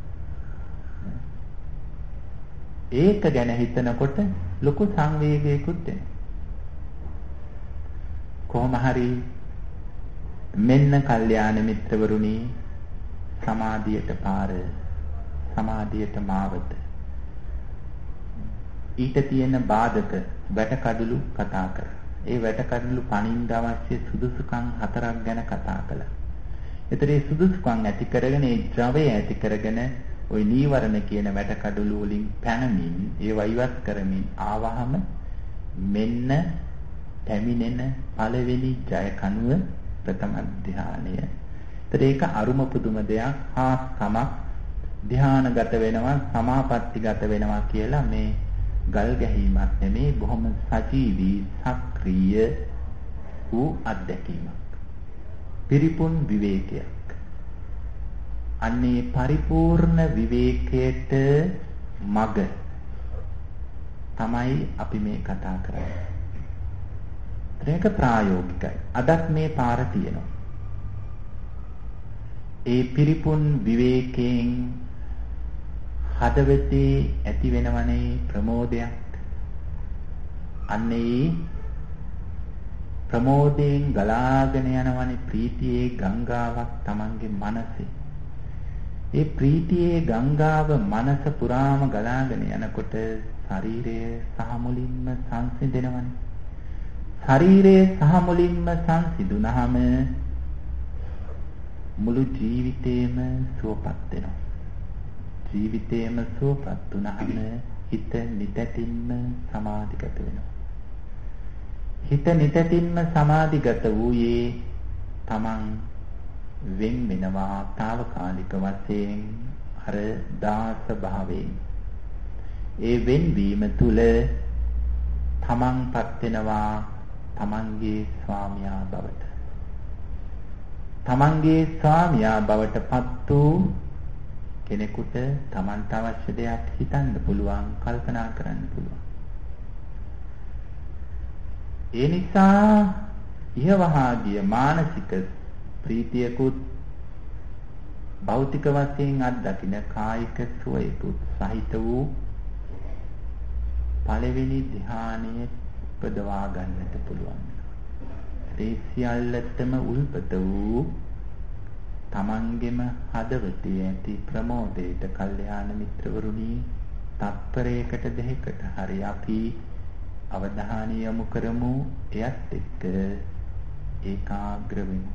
ඒක ගැන හිතනකොට ලොකු සංවේගයකුත් එනවා. කොහොම හරි මෙන්න කල්යාණ මිත්‍රවරුනි සමාධියට පාර සමාධියට මාවත ඊට තියෙන බාධක වැටකඩලු කතා කර. ඒ වැටකඩලු පණින්න අවශ්‍ය සුදුසුකම් හතරක් ගැන කතා කළා. ඒතර ඒ සුදුසුකම් ඇති කරගෙන ඒ ද්‍රවය ඇති කරගෙන ওই නීවරණ කියන වැටකඩලු වලින් පැනමින් ඒව ඉවත් කරමින් ආවහම මෙන්න පැමිණෙන පළවෙනි ජය කණුව ප්‍රථම ධානය. ඒතර ඒක අරුම පුදුම දෙයක් හා සමක් ධානගත වෙනවා සමාපත්තිගත වෙනවා කියලා මේ ගල් ගැහිමක් නෙමේ බොහොම සජීවී සක්‍රීය වූ අත්දැකීමක්. පිරිපුන් විවේකයක්. අන්නේ පරිපූර්ණ විවේකයට මග තමයි අපි මේ කතා කරන්නේ. ඒක ප්‍රායෝගිකයි. අදත් මේ පාර තියෙනවා. ඒ පිරිපුන් විවේකයෙන් හදවතේ ඇති වෙනවනේ ප්‍රමෝදයක්. අන්නේ ප්‍රමෝදයෙන් ගලාගෙන යනවනේ ප්‍රීතියේ ගංගාවක් Tamange මනසේ. ඒ ප්‍රීතියේ ගංගාව මනස පුරාම ගලාගෙන යනකොට ශරීරය සහ මුලින්ම සංසිඳෙනවනේ. ශරීරය සහ මුලින්ම සංසිඳුනහම මුළු ජීවිතේම සුවපත් වෙනවා. ජීවිතේම සුවපත් වුනහම හිත නිතැතින්ම සමාධිගත වෙනවා. හිත නිතැතින්ම සමාධිගත වූයේ Taman වෙන් වෙනවා తాවකාලික වශයෙන් අර දාස භාවයෙන්. ඒ වෙන්වීම තුල තමන්පත් වෙනවා තමන්ගේ ස්වාමියා බවට. තමන්ගේ ස්වාමියා බවට පත් වූ කෙනෙකුට තමන්ට අවශ්‍ය දෙයක් හිතන්න පුළුවන්, කල්පනා කරන්න පුළුවන්. ඒ නිසා ඉහවහා ගිය මානසික ප්‍රීතියකුත් භෞතික වශයෙන් අත්දකින කායික සුවයකුත් සහිත වූ පළවෙනි ධ්‍යානයේ උපදවා ගන්නට පුළුවන්. ඒ සියල්ලටම උල්පත වූ තමන්ගෙම හදවතේ ඇති ප්‍රමෝදයට කල්යාණ මිත්‍රවරුනි, තත්පරයකට දෙකකට හරි අපි අවධානය යොමු කරමු. එයත් එක්ක ඒකාග්‍ර වෙමු.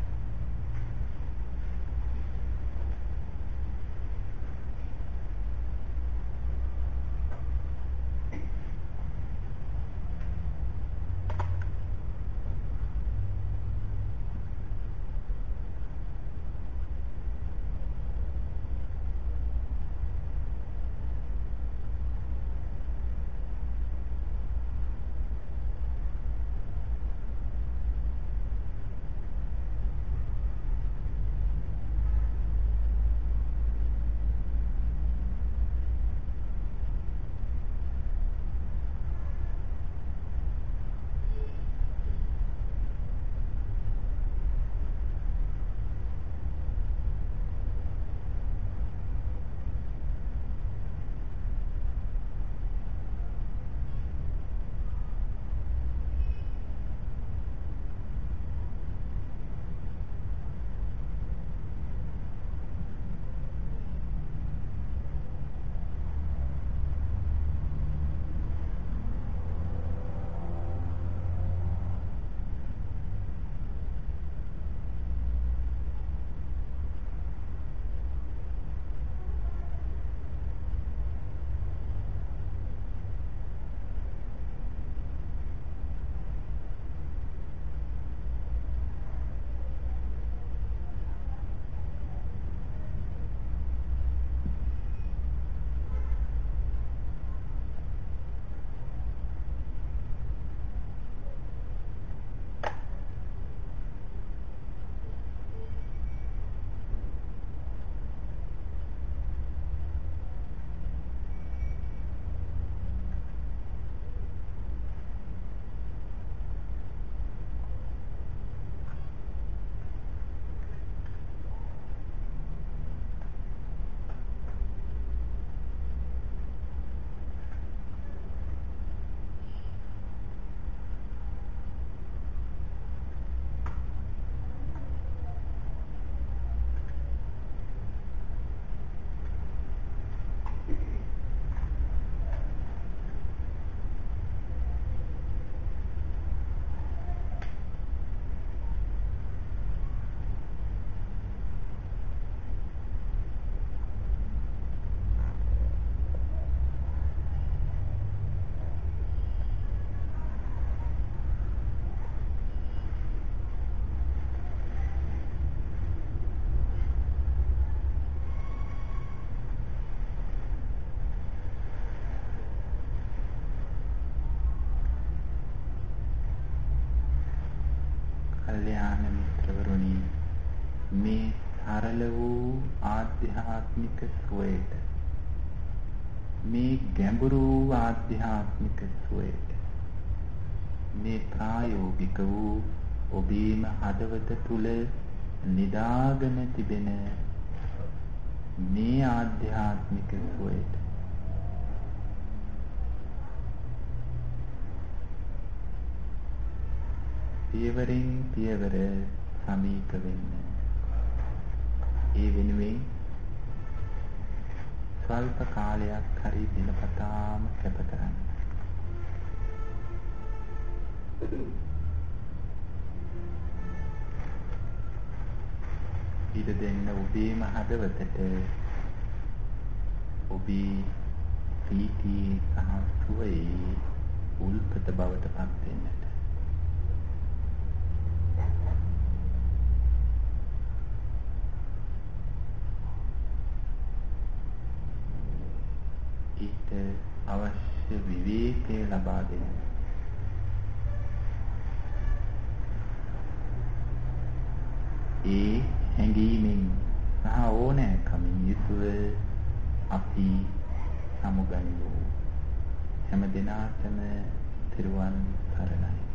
කල්යාණ මිත්‍රවරුනි, මේ සරල වූ ආධ්‍යාත්මික සුවයට, මේ ගැඹුරු ආධ්‍යාත්මික සුවයට, මේ ප්‍රායෝගික වූ ඔබේම හදවත තුල නිදාගෙන තිබෙන මේ ආධ්‍යාත්මික සුවයට පියවරින් පියවර සමීප වෙන්න. ඒ වෙනුවෙන් ස්වල්ප කාලයක් හරි දිනපතාම කැප කරන්න. ඉඩ දෙන්න ඔබේම හදවතට ඔබේ ප්‍රීතිය සහ සුවයේ උල්පත බවට පත් වෙන්නට. අවශ්‍ය විවේකය ලබා දෙන්න. ඒ හැඟීමෙන් සහ ඕනෑකමින් යුතුව අපි සමුගනිමු. හැම දිනාටම තිරුවන් සරණයි.